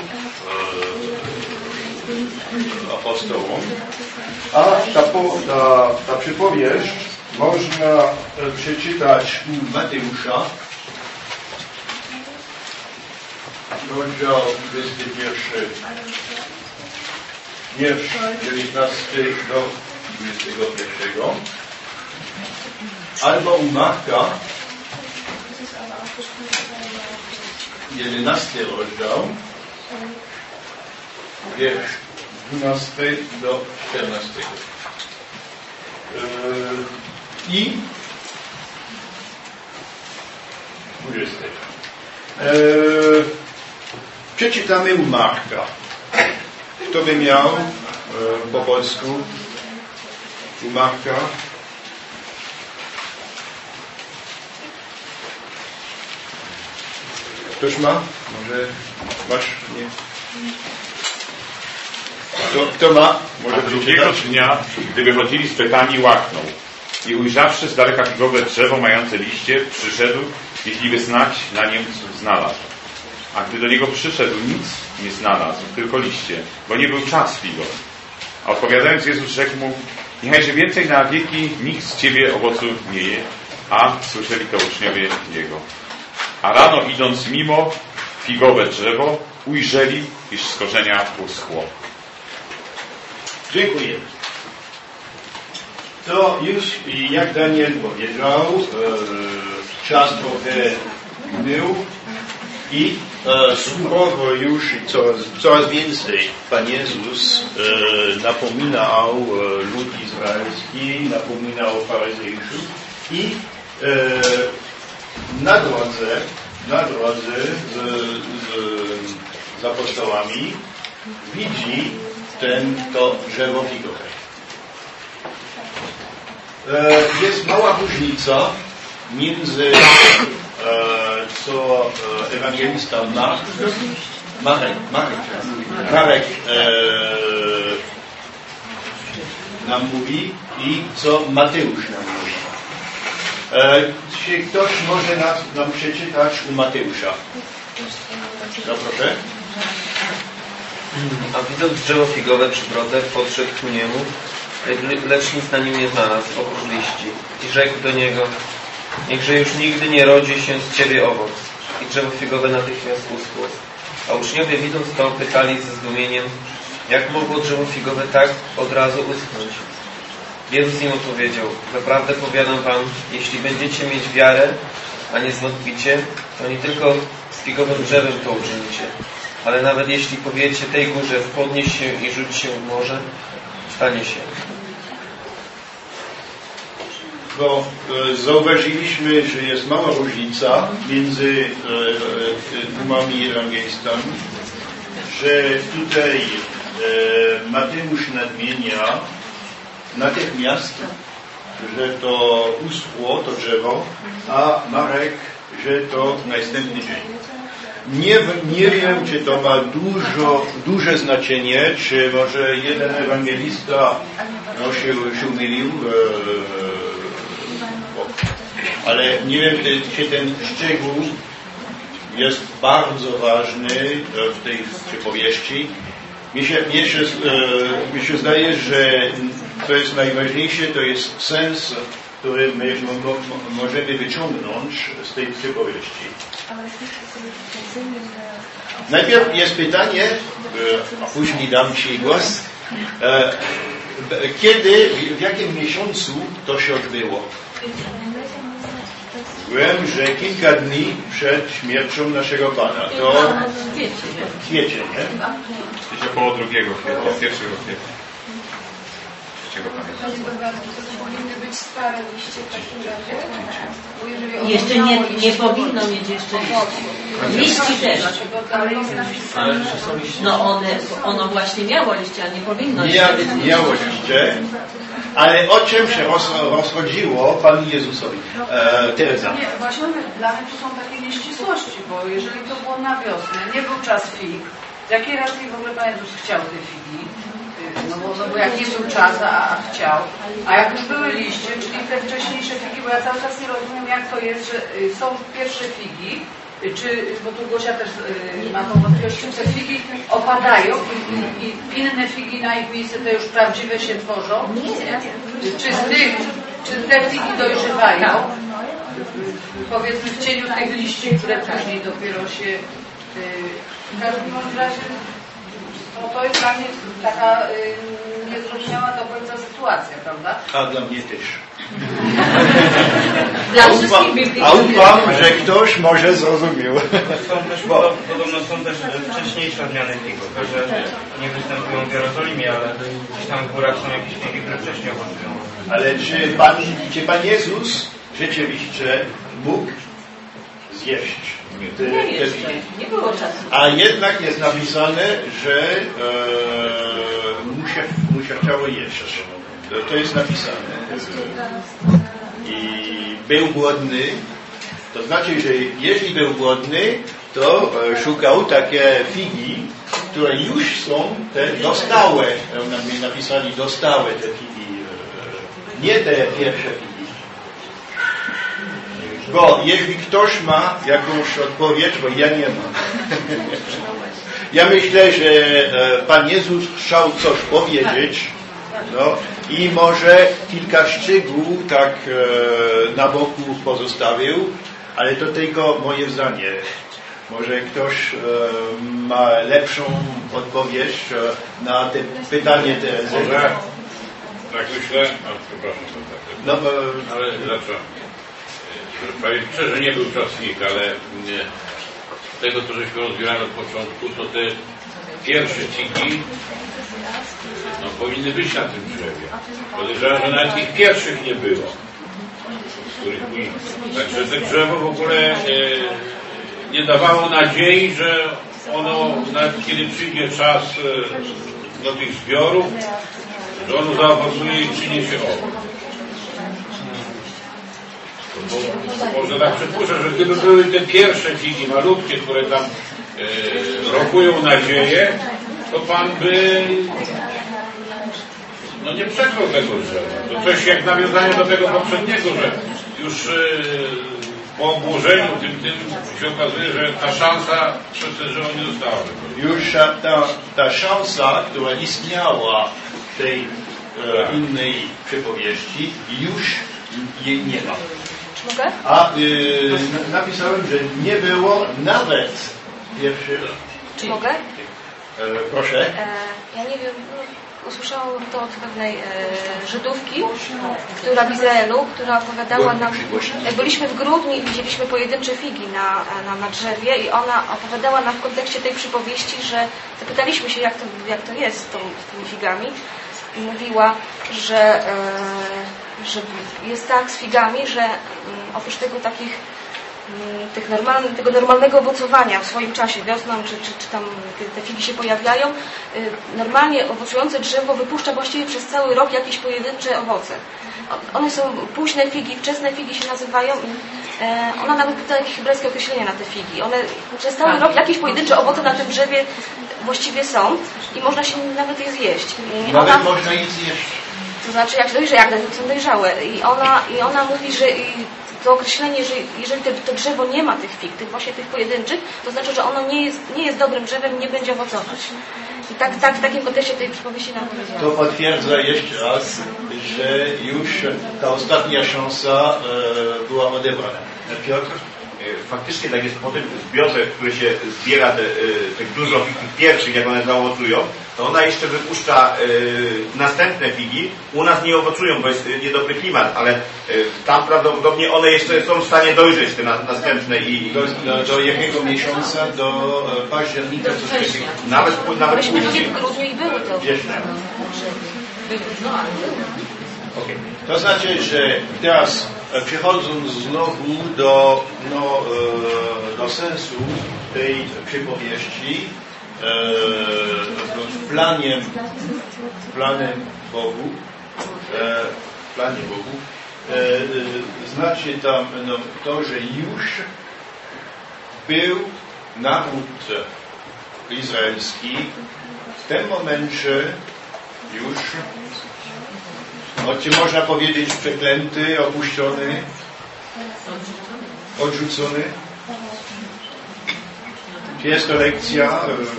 apostołom. A ta przypowieść można przeczytać u Mateusza, rozdział 21, wiersz 19 do 21, albo u Marka, 11 rozdział, wiersz 12 do 14. I 20. Przeczytamy u Marka. Kto by miał po polsku u Marka? Ktoś ma? Może masz? Nie. Kto ma? Może drugiego dnia, gdy wychodzili z Betanii, łaknął i ujrzawszy z daleka figowe drzewo mające liście, przyszedł, jeśli by snać na nim znalazł. A gdy do niego przyszedł, nic nie znalazł, tylko liście, bo nie był czas figowy. A odpowiadając, Jezus rzekł mu, niechajże więcej na wieki nikt z ciebie owocu nie je. A słyszeli to uczniowie jego. A rano idąc mimo figowe drzewo, ujrzeli, iż z korzenia uschło. Dziękuję. To już, jak Daniel powiedział, czas trochę był i surowo już coraz więcej Pan Jezus napominał lud izraelski, napominał faryzeuszów i na drodze z apostołami widzi to drzewo figowe. Jest mała różnica między co ewangelista Marek nam mówi i co Mateusz nam mówi. Czy ktoś może nam przeczytać u Mateusza? No proszę. A widząc drzewo figowe przy drodze, podszedł ku niemu, lecz nic na nim nie znalazł, oprócz liści. I rzekł do niego: niechże już nigdy nie rodzi się z ciebie owoc. I drzewo figowe natychmiast uschło. A uczniowie, widząc to, pytali ze zdumieniem, jak mogło drzewo figowe tak od razu uschnąć. Jezus im odpowiedział: naprawdę powiadam wam, jeśli będziecie mieć wiarę, a nie zwątpicie, to nie tylko z figowym drzewem to uczynicie, ale nawet jeśli powiecie tej górze, podnieś się i rzuć się w morze, stanie się. Bo zauważyliśmy, że jest mała różnica między dwoma ewangelistami, że tutaj Mateusz nadmienia natychmiast, że to uschło, to drzewo, a Marek, że to następny dzień. Nie wiem, czy to ma duże znaczenie, czy może jeden ewangelista się mylił, ale nie wiem, czy ten szczegół jest bardzo ważny w tej przypowieści. Mi się zdaje, że to jest najważniejsze, to jest sens, który my możemy wyciągnąć z tej przypowieści. Najpierw jest pytanie, a później dam Ci głos, kiedy, w jakim miesiącu to się odbyło? Wiem, że kilka dni przed śmiercią naszego Pana. To kwiecień, nie? Gdzieś około 2 kwietnia, 1 kwietnia. Powinny być stare liście w takim razie? Jeszcze nie powinno mieć jeszcze liści też. No ono właśnie miało liście, a nie powinno mieć. Miało liście, ale o czym się rozchodziło Panu Jezusowi? Teresa. Nie, właśnie dla mnie to są takie nieścisłości, bo jeżeli to było na wiosnę, nie był czas fig, z jakiej racji w ogóle Pan Jezus chciał te figi? No bo jak nie był czas, a chciał, a jak już były liście, czyli te wcześniejsze figi, bo ja cały czas nie rozumiem, jak to jest, że są pierwsze figi, czy, bo tu Gosia też ma tą wątpliwość, czy te figi opadają i inne figi na ich miejsce to już prawdziwe się tworzą? Czy te figi dojrzewają, powiedzmy w cieniu tych liści, które później dopiero się w każdym razie. No to jest dla mnie taka niezrozumiała do końca sytuacja, prawda? A dla mnie też. Dla a ufam, że ktoś może zrozumiał. Podobno są też wcześniejsze odmiany figowe, że nie występują w Jerozolimie, ale gdzieś tam w górach są jakieś figi, które wcześniej owocują. Ale czy Pan Jezus rzeczywiście mógł zjeść? Nie było czasu. A jednak jest napisane, że mu się chciało jeść. To jest napisane. I był głodny. To znaczy, że jeśli był głodny, to szukał takie figi, które już są te dostałe. Napisali dostałe te figi. Nie te pierwsze figi. Bo jeśli ktoś ma jakąś odpowiedź, bo ja nie mam. Ja myślę, że Pan Jezus chciał coś powiedzieć, no, i może kilka szczegółów tak na boku pozostawił, ale to tylko moje zdanie. Może ktoś ma lepszą odpowiedź na te pytanie Terezy. Może tak myślę, a przepraszam, no, ale lepsze. Powiem szczerze, nie był czas fig, ale tego, co żeśmy rozbierali od początku, to te pierwsze figi powinny być na tym drzewie. Podejrzewam, że nawet ich pierwszych nie było. Także to drzewo w ogóle nie dawało nadziei, że ono, nawet kiedy przyjdzie czas do tych zbiorów, że ono zaowocuje i przyniesie owoc. Bo może tak przypuszczę, że gdyby były te pierwsze figi malutkie, które tam rokują nadzieję, to Pan by nie przeklął tego drzewa. To coś jak nawiązanie do tego poprzedniego, że już po obłożeniu tym się okazuje, że ta szansa przez te drzewo nie została wykorzystana. Już ta szansa, która istniała w tej innej przypowieści, już jej nie ma. Mogę? A napisałem, że nie było nawet pierwszy. Czy mogę? Proszę. Ja nie wiem, usłyszałam to od pewnej Żydówki, która w Izraelu, która opowiadała nam, jak byliśmy w grudniu i widzieliśmy pojedyncze figi na drzewie i ona opowiadała nam w kontekście tej przypowieści, że zapytaliśmy się, jak to jest z tymi figami i mówiła, że jest tak z figami, że oprócz tego tego normalnego owocowania w swoim czasie, wiosną, czy tam te figi się pojawiają, normalnie owocujące drzewo wypuszcza właściwie przez cały rok jakieś pojedyncze owoce. One są późne figi, wczesne figi się nazywają. Ona nawet pyta jakieś hebrajskie określenia na te figi. One przez cały rok jakieś pojedyncze owoce na tym drzewie właściwie są i można się nawet je zjeść. Nawet można je zjeść. To znaczy jak są dojrzałe. I ona mówi, że to określenie, że jeżeli to drzewo nie ma tych fig, właśnie tych pojedynczych, to znaczy, że ono nie jest dobrym drzewem, nie będzie owocować. I tak w takim kontekście tej przypowieści nam powiedziała. To potwierdza jeszcze raz, że już ta ostatnia szansa była odebrana. Piotr, faktycznie tak jest po tym zbiorze, który się zbiera tych dużo fig pierwszych, jak one zaowocują, to ona jeszcze wypuszcza następne figi. U nas nie owocują, bo jest niedobry klimat, ale tam prawdopodobnie one jeszcze są w stanie dojrzeć, te następne. Do jakiego miesiąca? Do października? Nawet Myśmy byli w grudniu i były to. Okay. To znaczy, że teraz przechodząc znowu do sensu tej przypowieści, planem Bogu, znaczy tam to, że już był naród izraelski w tym momencie już, czy można powiedzieć przeklęty, opuszczony, odrzucony. Czy jest to lekcja?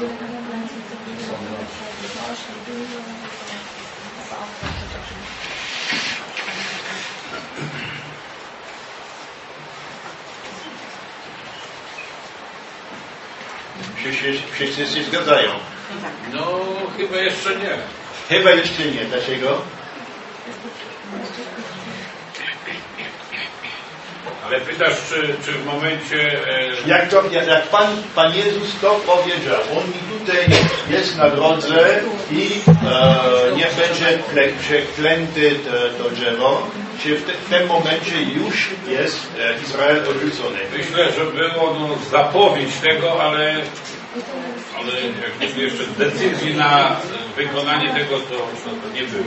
Wszyscy się zgadzają. No, chyba jeszcze nie. Chyba jeszcze nie. Dlaczego? Ale pytasz, czy w momencie... Jak Pan Jezus to powiedział, On mi tutaj jest na drodze i niech będzie przeklęty to drzewo, czy w tym momencie już jest Izrael odrzucony? Myślę, że było zapowiedź tego, ale jak nie jeszcze decyzji na wykonanie tego, to nie było.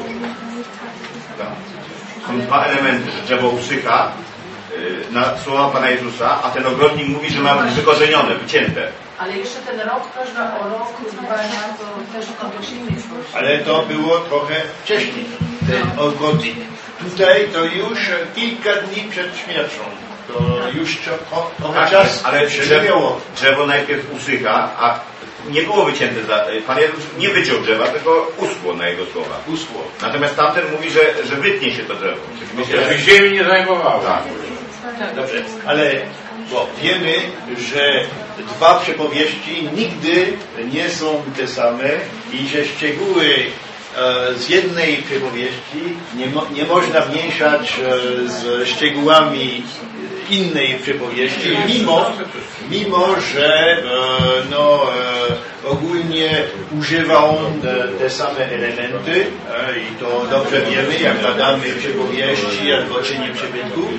Są dwa elementy, że drzewo usycha na słowa Pana Jezusa, a ten ogrodnik mówi, że ma być wykorzenione, wycięte. Ale jeszcze ten rok, każda o rok dbania, to też kontekście innej. Ale to było trochę wcześniej, ten ogrodnik. Tutaj to już kilka dni przed śmiercią. To już trochę czas, ale drzewo najpierw usycha, a nie było wycięte. Pan Jezus nie wyciął drzewa, tylko uschło na jego słowa. Uschło. Natomiast tamten mówi, że wytnie się to drzewo. Żeby ziemi nie zajmowało. Tak. Dobrze, ale wiemy, że dwa przypowieści nigdy nie są te same i że szczegóły z jednej przypowieści nie można mieszać z szczegółami innej przypowieści, mimo że ogólnie używa on te same elementy i to dobrze wiemy, jak badamy przypowieści albo czynie przybytków.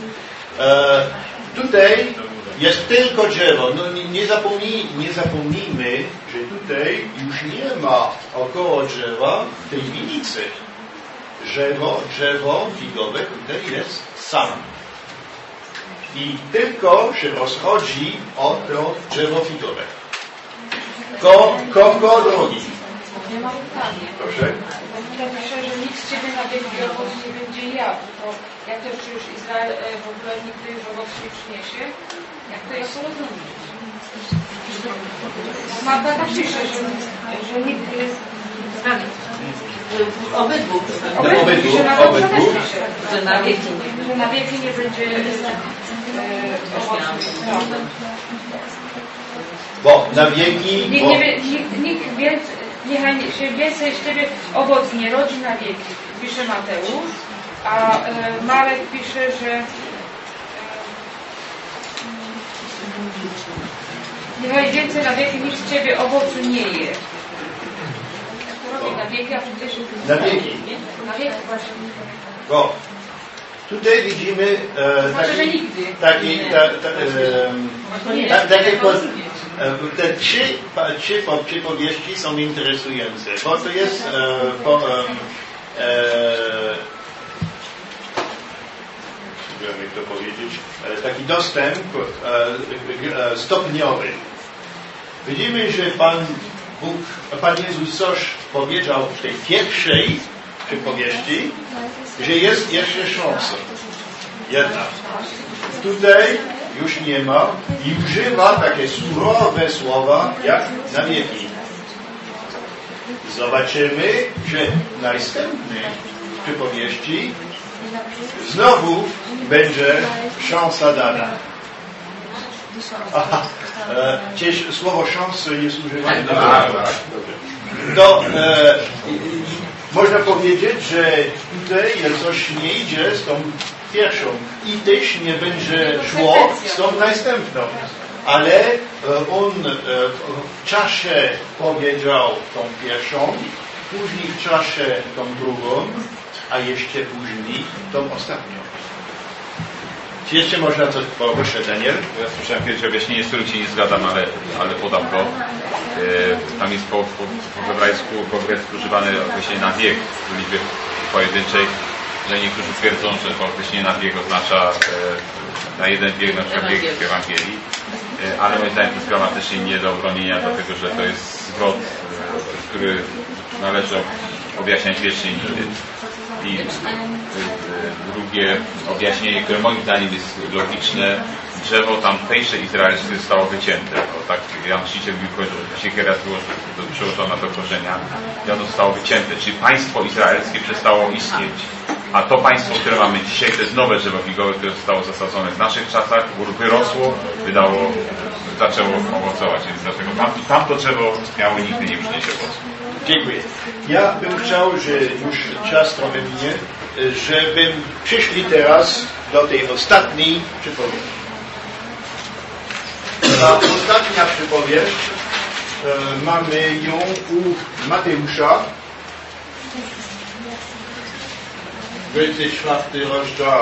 Tutaj jest tylko drzewo. No nie zapomnijmy, że tutaj już nie ma około drzewa tej winicy. Drzewo figowe tutaj jest sam. I tylko się rozchodzi o to drzewo figowe. Kogo drogi? Nie mam pytania. Proszę. Tutaj pisze, że nikt z z ciebie na wieki owoc nie będzie jadł. To jak to, czy już Izrael w ogóle nigdy już owoc nie przyniesie? Jak to jest rozumieć? Marta tak pisze, że nigdy obydwu. Że na wieki nie będzie owocu. Bo na wieki... Niechaj się więcej z ciebie owoc nie rodzi na wieki, pisze Mateusz, a Marek pisze, że niechaj więcej na wieki niż z ciebie owocu nie je. Jak to robi na wieki, a przecież... Na wieki. Na wieki właśnie. Bo tutaj widzimy te trzy przypowieści są interesujące, bo to jest jak to powiedzieć, taki dostęp stopniowy. Widzimy, że Pan Jezus coś powiedział w tej pierwszej przypowieści, że jest jeszcze szansa. Jedna. Tutaj już nie ma i używa takie surowe słowa jak na wieki. Zobaczymy, że w następnej przypowieści znowu będzie szansa dana. Aha, słowo szansa jest używane. Można powiedzieć, że tutaj coś nie idzie z tą pierwszą i też nie będzie szło z tą następną. Ale on w czasie powiedział tą pierwszą, później w czasie tą drugą, a jeszcze później tą ostatnią. Czy jeszcze można coś powiedzieć, Daniel? Ja słyszałem kiedyś objaśnienie, z którym się nie zgadzam, ale podam go. Tam jest po hebrajsku, po grecku używane określenie na wiek w liczbie pojedynczej, że niektórzy twierdzą, że to określenie na wiek oznacza na jeden wiek, na przykład wiek w Ewangelii, ale moim zdaniem to jest gramatycznie nie do obronienia, dlatego że to jest zwrot, który należy objaśniać wiecznie nigdy. I drugie objaśnienie, które moim zdaniem jest logiczne, drzewo tamtejsze izraelskie zostało wycięte. Tak Jan Chrzciciel mówił, że siekiera przyłożona do korzenia i ono zostało wycięte. Czyli państwo izraelskie przestało istnieć. A to państwo, które mamy dzisiaj, to jest nowe drzewo figowe, które zostało zasadzone w naszych czasach, wyrosło, zaczęło owocować. Więc dlatego tamto drzewo miało nigdy nie przynieść owocu. Dziękuję. Ja bym chciał, że już czas trochę minie, żebym przyszli teraz do tej ostatniej przypowieści. Ta ostatnia przypowieść, mamy ją u Mateusza, 24 rozdział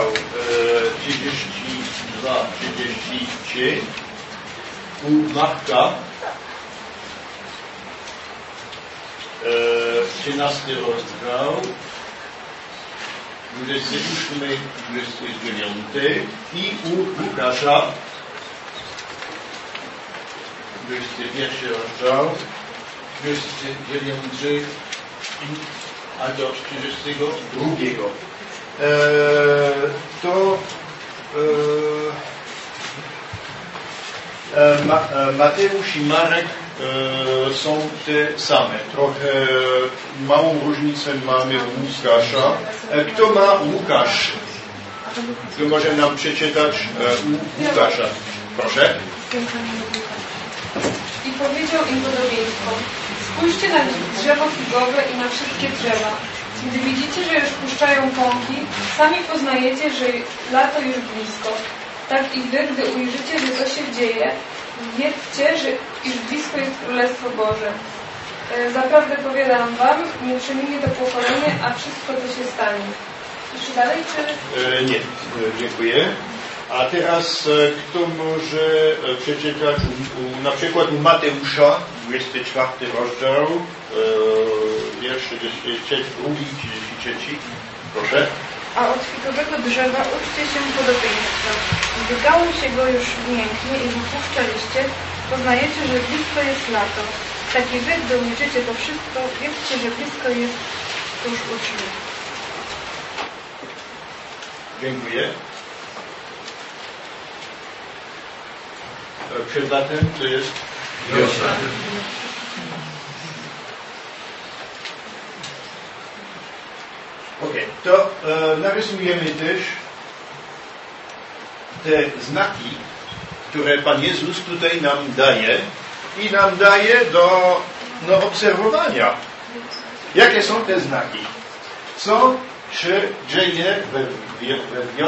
32-33, u Marka 13 rozdział 28-29 i u Łukasza 21 rozdział 29 a do 32. Mateusz i Marek są te same. Trochę małą różnicę mamy u Łukasza. Kto ma Łukasz? Kto może nam przeczytać Łukasza? Proszę. I powiedział im podobieństwo. Spójrzcie na drzewo figowe i na wszystkie drzewa. Gdy widzicie, że już puszczają pąki, sami poznajecie, że lato już blisko. Tak i wy, gdy ujrzycie, że to się dzieje, wiedzcie, że już blisko jest Królestwo Boże. Zaprawdę powiadam wam, nie przeminie to pokolenie, a wszystko to się stanie. Jeszcze dalej, czy... Nie, dziękuję. A teraz kto może przeczytać na przykład u Mateusza, 24 rozdział, wiersz 32 i 33. Proszę. A od figowego drzewa uczcie się podobieństwa. Gdy gałąź się go już mięknie i wypuszcza liście, poznajecie, że blisko jest lato. Tak i wy, gdy ujrzycie to wszystko, wiedzcie, że blisko jest tuż u drzwi. Dziękuję. Przed latem to jest wiosna. Okej, to narysujemy też te znaki, które Pan Jezus tutaj nam daje i nam daje do obserwowania. Jakie są te znaki? Co się dzieje we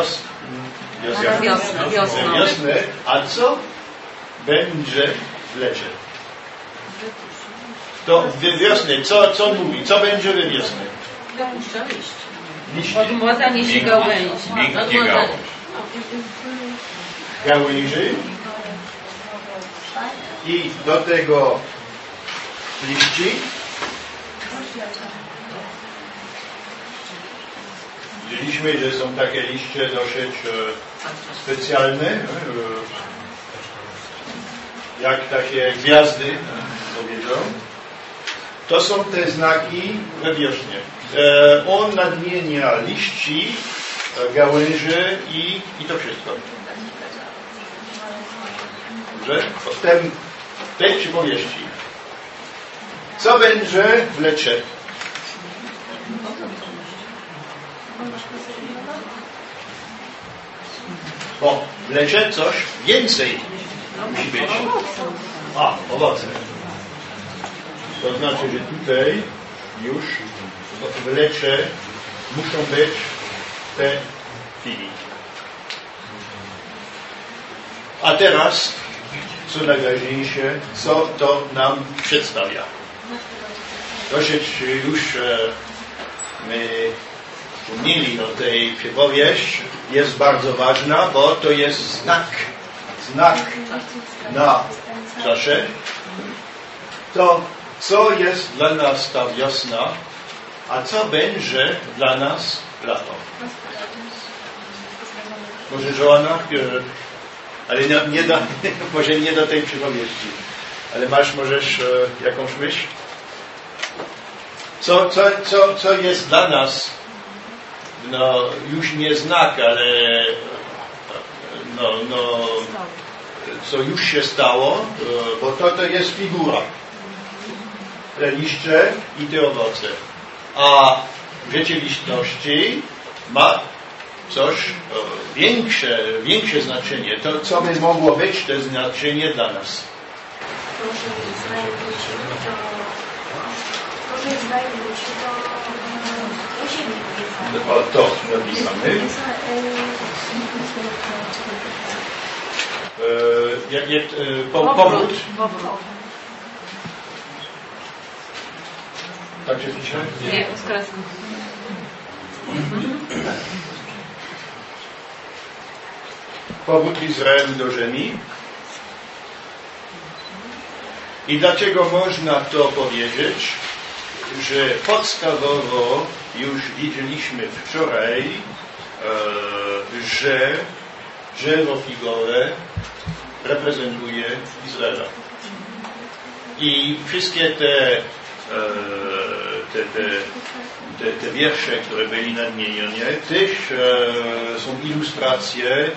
wiosnę, a co będzie w lecie? To we wiosnę, co mówi? Co będzie we wiosnę? Dopuszcza liście. Odmładzanie się gałęzi. Gałęzi. I do tego liści. Widzieliśmy, że są takie liście dosyć specjalne, jak takie gwiazdy, powiedzą. To są te znaki we wiośnie. On nadmienia liści, gałęzie i to wszystko. Dobrze? Potem tej przypowieści. Co będzie w lecie? Bo w lecie coś więcej musi być. Owoce. To znaczy, że tutaj już w lecie muszą być te figi. A teraz, co najważniejsze, co to nam przedstawia. Dosyć już my wspomnieli o tej przypowieść, jest bardzo ważna, bo to jest znak na czasie. To co jest dla nas ta wiosna, a co będzie dla nas lato. Może Joanna, ale może nie do tej przypowieści, ale możesz jakąś myśl? Co jest dla nas, już nie znak, ale co już się stało, bo to jest figura. Te liście i te owoce. A w rzeczywistości ma coś większe znaczenie. To, co by mogło być, to znaczenie dla nas. O, to napisamy. Powrót. Tak się pisze? Nie, z kreską. Powrót Izraelu do ziemi. I dlaczego można to powiedzieć, że podstawowo już widzieliśmy wczoraj, że drzewo figowe reprezentuje Izraela. I wszystkie te wiersze, które byli nadmienione, też są ilustracje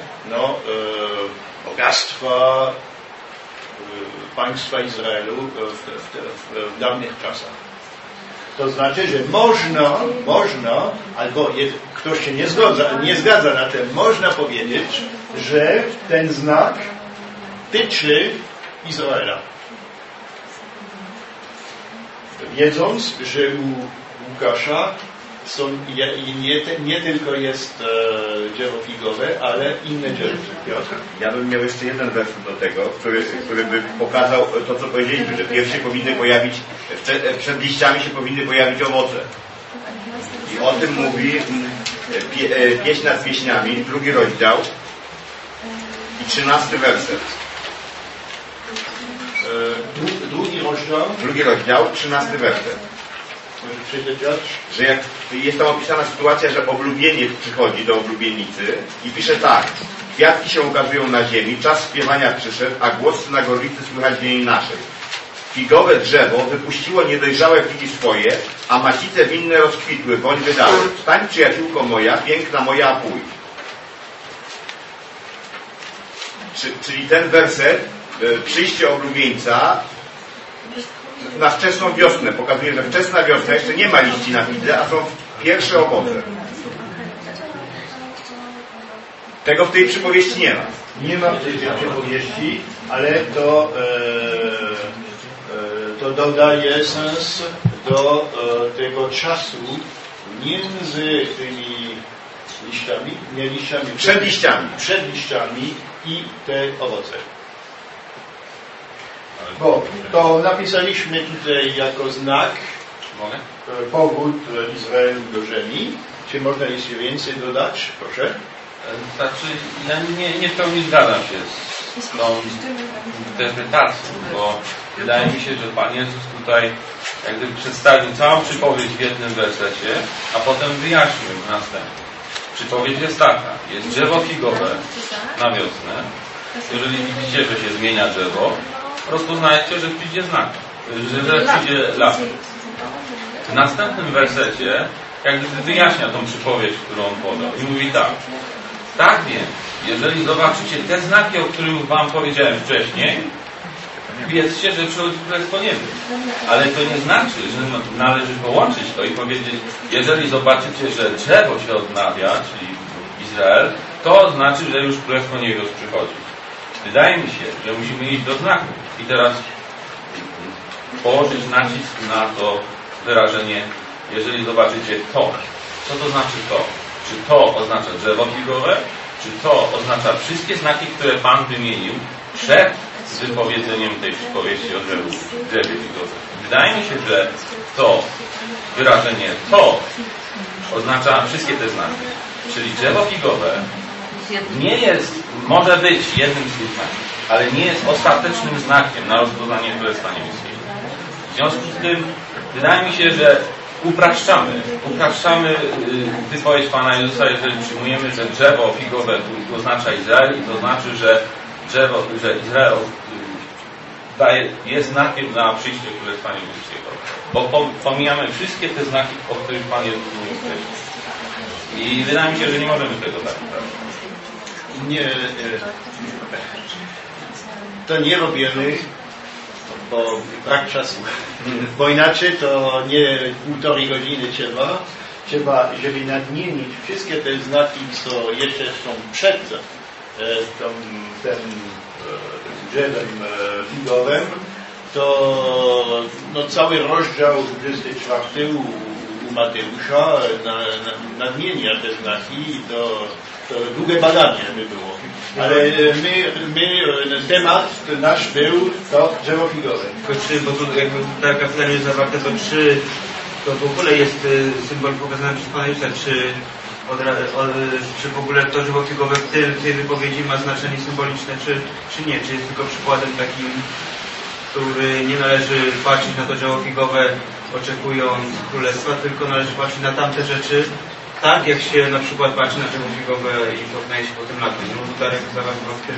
bogactwa państwa Izraelu w dawnych czasach. To znaczy, że można, albo ktoś się nie zgadza na tym, można powiedzieć, że ten znak tyczy Izraela. Wiedząc, że u Łukasza nie tylko jest drzewo figowe, ale inne drzewo. Ja bym miał jeszcze jeden wers do tego, który by pokazał to, co powiedzieliśmy, że pierw się powinny pojawić, przed liściami się powinny pojawić owoce. I o tym mówi Pieśń nad pieśniami, 2 rozdział i 13 werset. 2 rozdział, 13 werset. Że jak jest tam opisana sytuacja, że oblubieniec przychodzi do oblubienicy i pisze tak: kwiatki się ukazują na ziemi, czas śpiewania przyszedł, a głos na gorlicy słychać w niej naszej. Figowe drzewo wypuściło niedojrzałe figi swoje, a macice winne rozkwitły, bądź wydały. Wstań, przyjaciółko moja, piękna moja, pójdź. Czyli ten werset, przyjście oblubieńca na wczesną wiosnę, pokazuje, że wczesna wiosna jeszcze nie ma liści na fidze, a są pierwsze owoce. Tego w tej przypowieści nie ma. Nie ma w tej przypowieści, ale to dodaje sens do tego czasu między tymi liściami, nie liściami, przed liściami i te owoce. Bo to napisaliśmy tutaj jako znak powrót Izraelu do ziemi. Czy można jeszcze więcej dodać? Proszę. Znaczy, ja nie w pełni zgadzam się z tą interpretacją, bo wydaje mi się, że Pan Jezus tutaj jak gdyby przedstawił całą przypowieść w jednym wersecie, a potem wyjaśnił następnie. Przypowieść jest taka, jest drzewo figowe na wiosnę. Jeżeli widzicie, że się zmienia drzewo, rozpoznajcie, że przyjdzie znak, że przyjdzie lato. W następnym wersecie jak gdyby wyjaśnia tą przypowieść, którą on podał i mówi tak. Tak więc, jeżeli zobaczycie te znaki, o których wam powiedziałem wcześniej, wiedzcie, że przychodzi Królestwo Niebios. Ale to nie znaczy, że należy połączyć to i powiedzieć, jeżeli zobaczycie, że drzewo się odnawia, czyli Izrael, to znaczy, że już Królestwo Niebios przychodzi. Wydaje mi się, że musimy iść do znaków i teraz położyć nacisk na to wyrażenie, jeżeli zobaczycie to. Co to znaczy to? Czy to oznacza drzewo figowe? Czy to oznacza wszystkie znaki, które Pan wymienił przed wypowiedzeniem tej przypowieści o drzewie figowym? Wydaje mi się, że to wyrażenie to oznacza wszystkie te znaki. Czyli drzewo figowe nie jest, może być jednym z tych znaków, ale nie jest ostatecznym znakiem na rozpoznanie Królestwa Niebieskiego. W związku z tym wydaje mi się, że upraszczamy wypowiedź Pana Jezusa, jeżeli przyjmujemy, że drzewo figowe oznacza Izrael i to znaczy, że Izrael jest znakiem na przyjście Królestwa Niebieskiego. Bo pomijamy wszystkie te znaki, o których Pan Jezus mówił wcześniej. I wydaje mi się, że nie możemy tego tak robić. To nie robimy, bo brak czasu. Bo inaczej to nie 1,5 godziny trzeba, żeby nadmienić wszystkie te znaki, co jeszcze są przed tym drzewem figowym, to cały rozdział 24 u Mateusza nadmienia te znaki i to długie badanie by było. Ale temat nasz był to drzewo figowe. Bo tu jakby tak kapitanie jest zawarte, to w ogóle jest symbol pokazany przez Pana Jezusa, czy w ogóle to drzewo figowe w tej wypowiedzi ma znaczenie symboliczne, czy nie? Czy jest tylko przykładem takim, który nie należy patrzeć na to drzewo figowe oczekując królestwa, tylko należy patrzeć na tamte rzeczy, tak jak się na przykład patrzy na drzewo figowe i poznaje się po tym latem. No Darek zawarł w tym.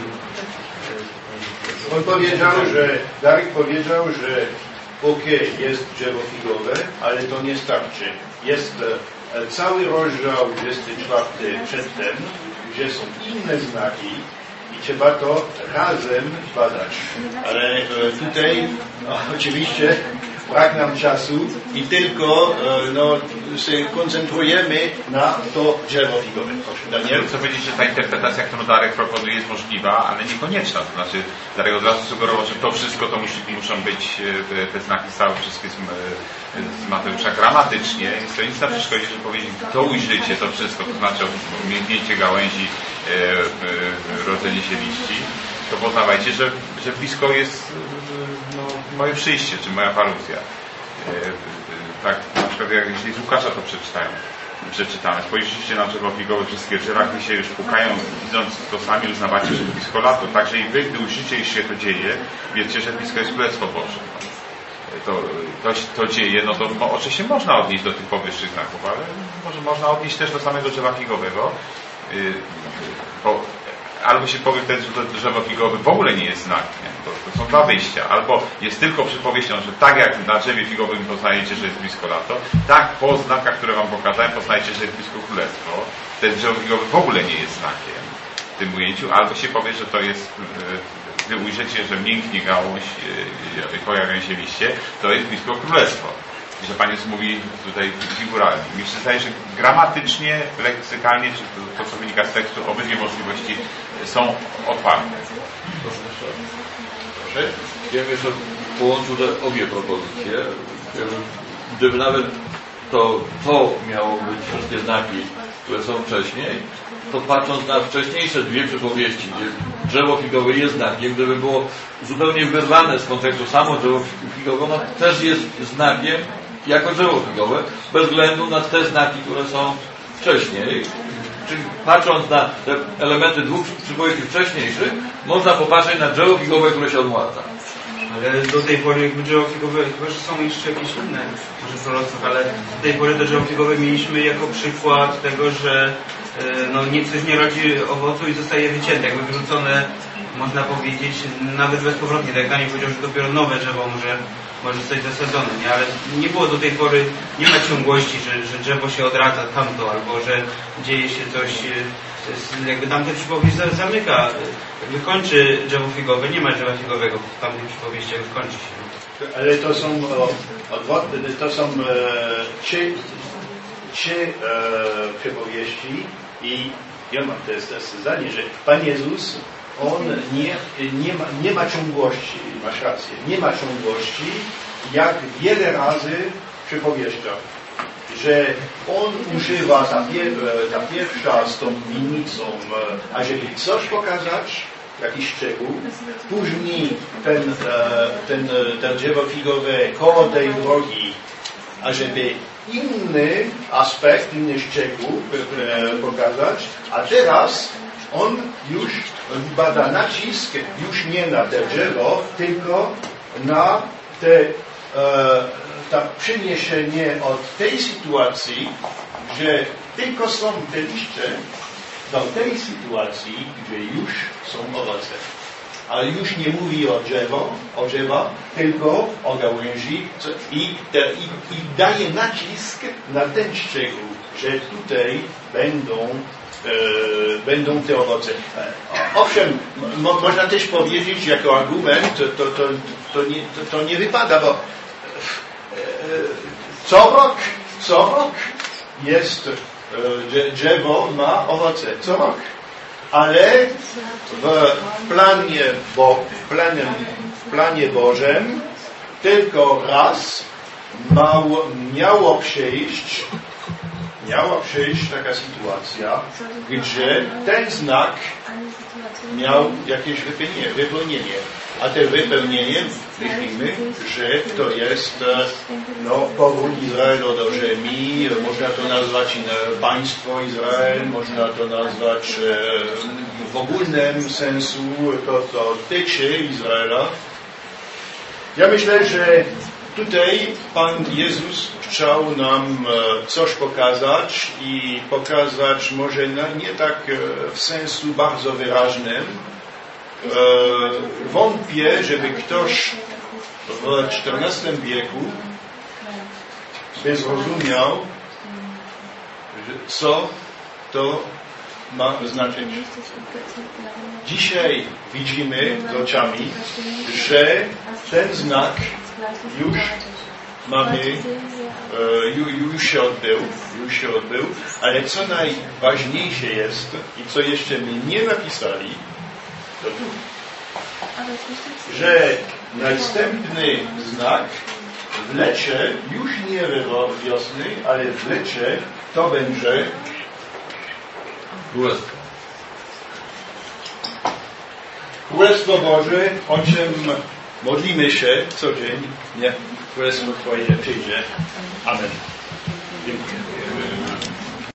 Darek powiedział, że jest drzewo figowe, ale to nie starczy. Jest cały rozdział 24 przedtem, gdzie są inne znaki i trzeba to razem badać. Ale tutaj oczywiście brak nam czasu i tylko się koncentrujemy na to drzewo figowe. Daniel? Chcę powiedzieć, że ta interpretacja, którą Darek proponuje, jest możliwa, ale niekonieczna. To znaczy, Darek od razu sugerował, że to wszystko to muszą być te znaki stałe wszystkie z Mateusza gramatycznie, więc to nic na przeszkodzie, że powiedzieć, to ujrzycie to wszystko, to znaczy mięknięcie gałęzi, rodzenie się liści, to poznawajcie, że blisko jest moje przyjście, czy moja paruzja. Tak, na przykład jeśli z Łukasza to przeczytamy, spojrzycie na drzewo figowe, wszystkie drzewa, gdy się już pukają, widząc to sami uznawacie, że blisko lato. Także i wy, gdy ujrzycie, iż się to dzieje, wiecie, że blisko jest Królestwo Boże. To dzieje, to oczywiście można odnieść do tych powyższych znaków, ale może można odnieść też do samego drzewa figowego. Albo się powie wtedy, że to drzewo figowe w ogóle nie jest znak. Nie? To są dwa wyjścia. Albo jest tylko przypowieścią, że tak jak na drzewie figowym poznajecie, że jest blisko lato, tak po znakach, które wam pokazałem, poznajecie, że jest blisko królestwo. To drzewo figowe w ogóle nie jest znakiem. tym ujęciu, albo się powie, że to jest, gdy ujrzycie, że mięknie gałąź, pojawią się liście, to jest blisko królestwo. I że Pan Jezus mówi tutaj figuralnie. Mi się zdaje, że gramatycznie, leksykalnie, czy to co wynika z tekstu, obydwie możliwości są otwarte. Proszę? Ja bym jeszcze połączył te obie propozycje. Gdyby nawet to miało być wszystkie znaki, które są wcześniej, to patrząc na wcześniejsze dwie przypowieści, gdzie drzewo figowe jest znakiem, gdyby było zupełnie wyrwane z kontekstu samo drzewo figowe, no też jest znakiem jako drzewo figowe, bez względu na te znaki, które są wcześniej. Czyli patrząc na te elementy dwóch przypowieści wcześniejszych, można popatrzeć na drzewo figowe, które się odmładza. Ale do tej pory jakby drzewo figowe, chyba że są jeszcze jakieś inne może proroctw, ale do tej pory to drzewo figowe mieliśmy jako przykład tego, że coś nie rodzi owocu i zostaje wycięte, jakby wyrzucone, można powiedzieć, nawet bezpowrotnie. Tak jak Daniel powiedział, że dopiero nowe drzewo może zostać zasadzone, nie? Ale nie było do tej pory, nie ma ciągłości, że drzewo się odradza tamto, albo że dzieje się coś, jakby tamte przypowieść zamyka, jakby kończy drzewo figowe, nie ma drzewa figowego w tamtych przypowieściach, kończy się. Ale to są odwrotne, to są trzy przypowieści i ja mam to zdanie, że Pan Jezus, On nie ma ciągłości, masz rację, nie ma ciągłości, jak wiele razy w przypowieściach, że On używa ta pierwsza z tą winnicą, ażeby coś pokazać, jakiś szczegół, później ten drzewo figowe koło tej drogi, ażeby inny aspekt, inny szczegół pokazać, a teraz on już bada nacisk już nie na te drzewo, tylko na przeniesienie od tej sytuacji, że tylko są te liście, do tej sytuacji, gdzie już są owoce. Ale już nie mówi o drzewa, tylko o gałęzi i daje nacisk na ten szczegół, że tutaj będą te owoce. Owszem, można też powiedzieć jako argument, to nie wypada, bo co rok jest drzewo ma owoce, co rok. Ale w planie Bożym tylko raz miała przejść taka sytuacja, gdzie ten znak miał jakieś wypełnienie. A te wypełnienie, myślimy, że to jest powrót Izraela do ziemi, można to nazwać państwo Izrael, można to nazwać w ogólnym sensu, to tyczy Izraela. Ja myślę, że tutaj Pan Jezus chciał nam coś pokazać i pokazać może nie tak w sensu bardzo wyraźnym. Wątpię, żeby ktoś w XIV wieku by zrozumiał, co to ma znaczyć. Dzisiaj widzimy z oczami, że ten znak już mamy, już się odbył, ale co najważniejsze jest i co jeszcze my nie napisali, to tu, że następny znak w lecie, już nie wiosny, ale w lecie to będzie Królestwo. Królestwo Boże, o czym modlimy się co dzień, niech Królestwo Twoje przyjdzie. Amen. Dziękuję.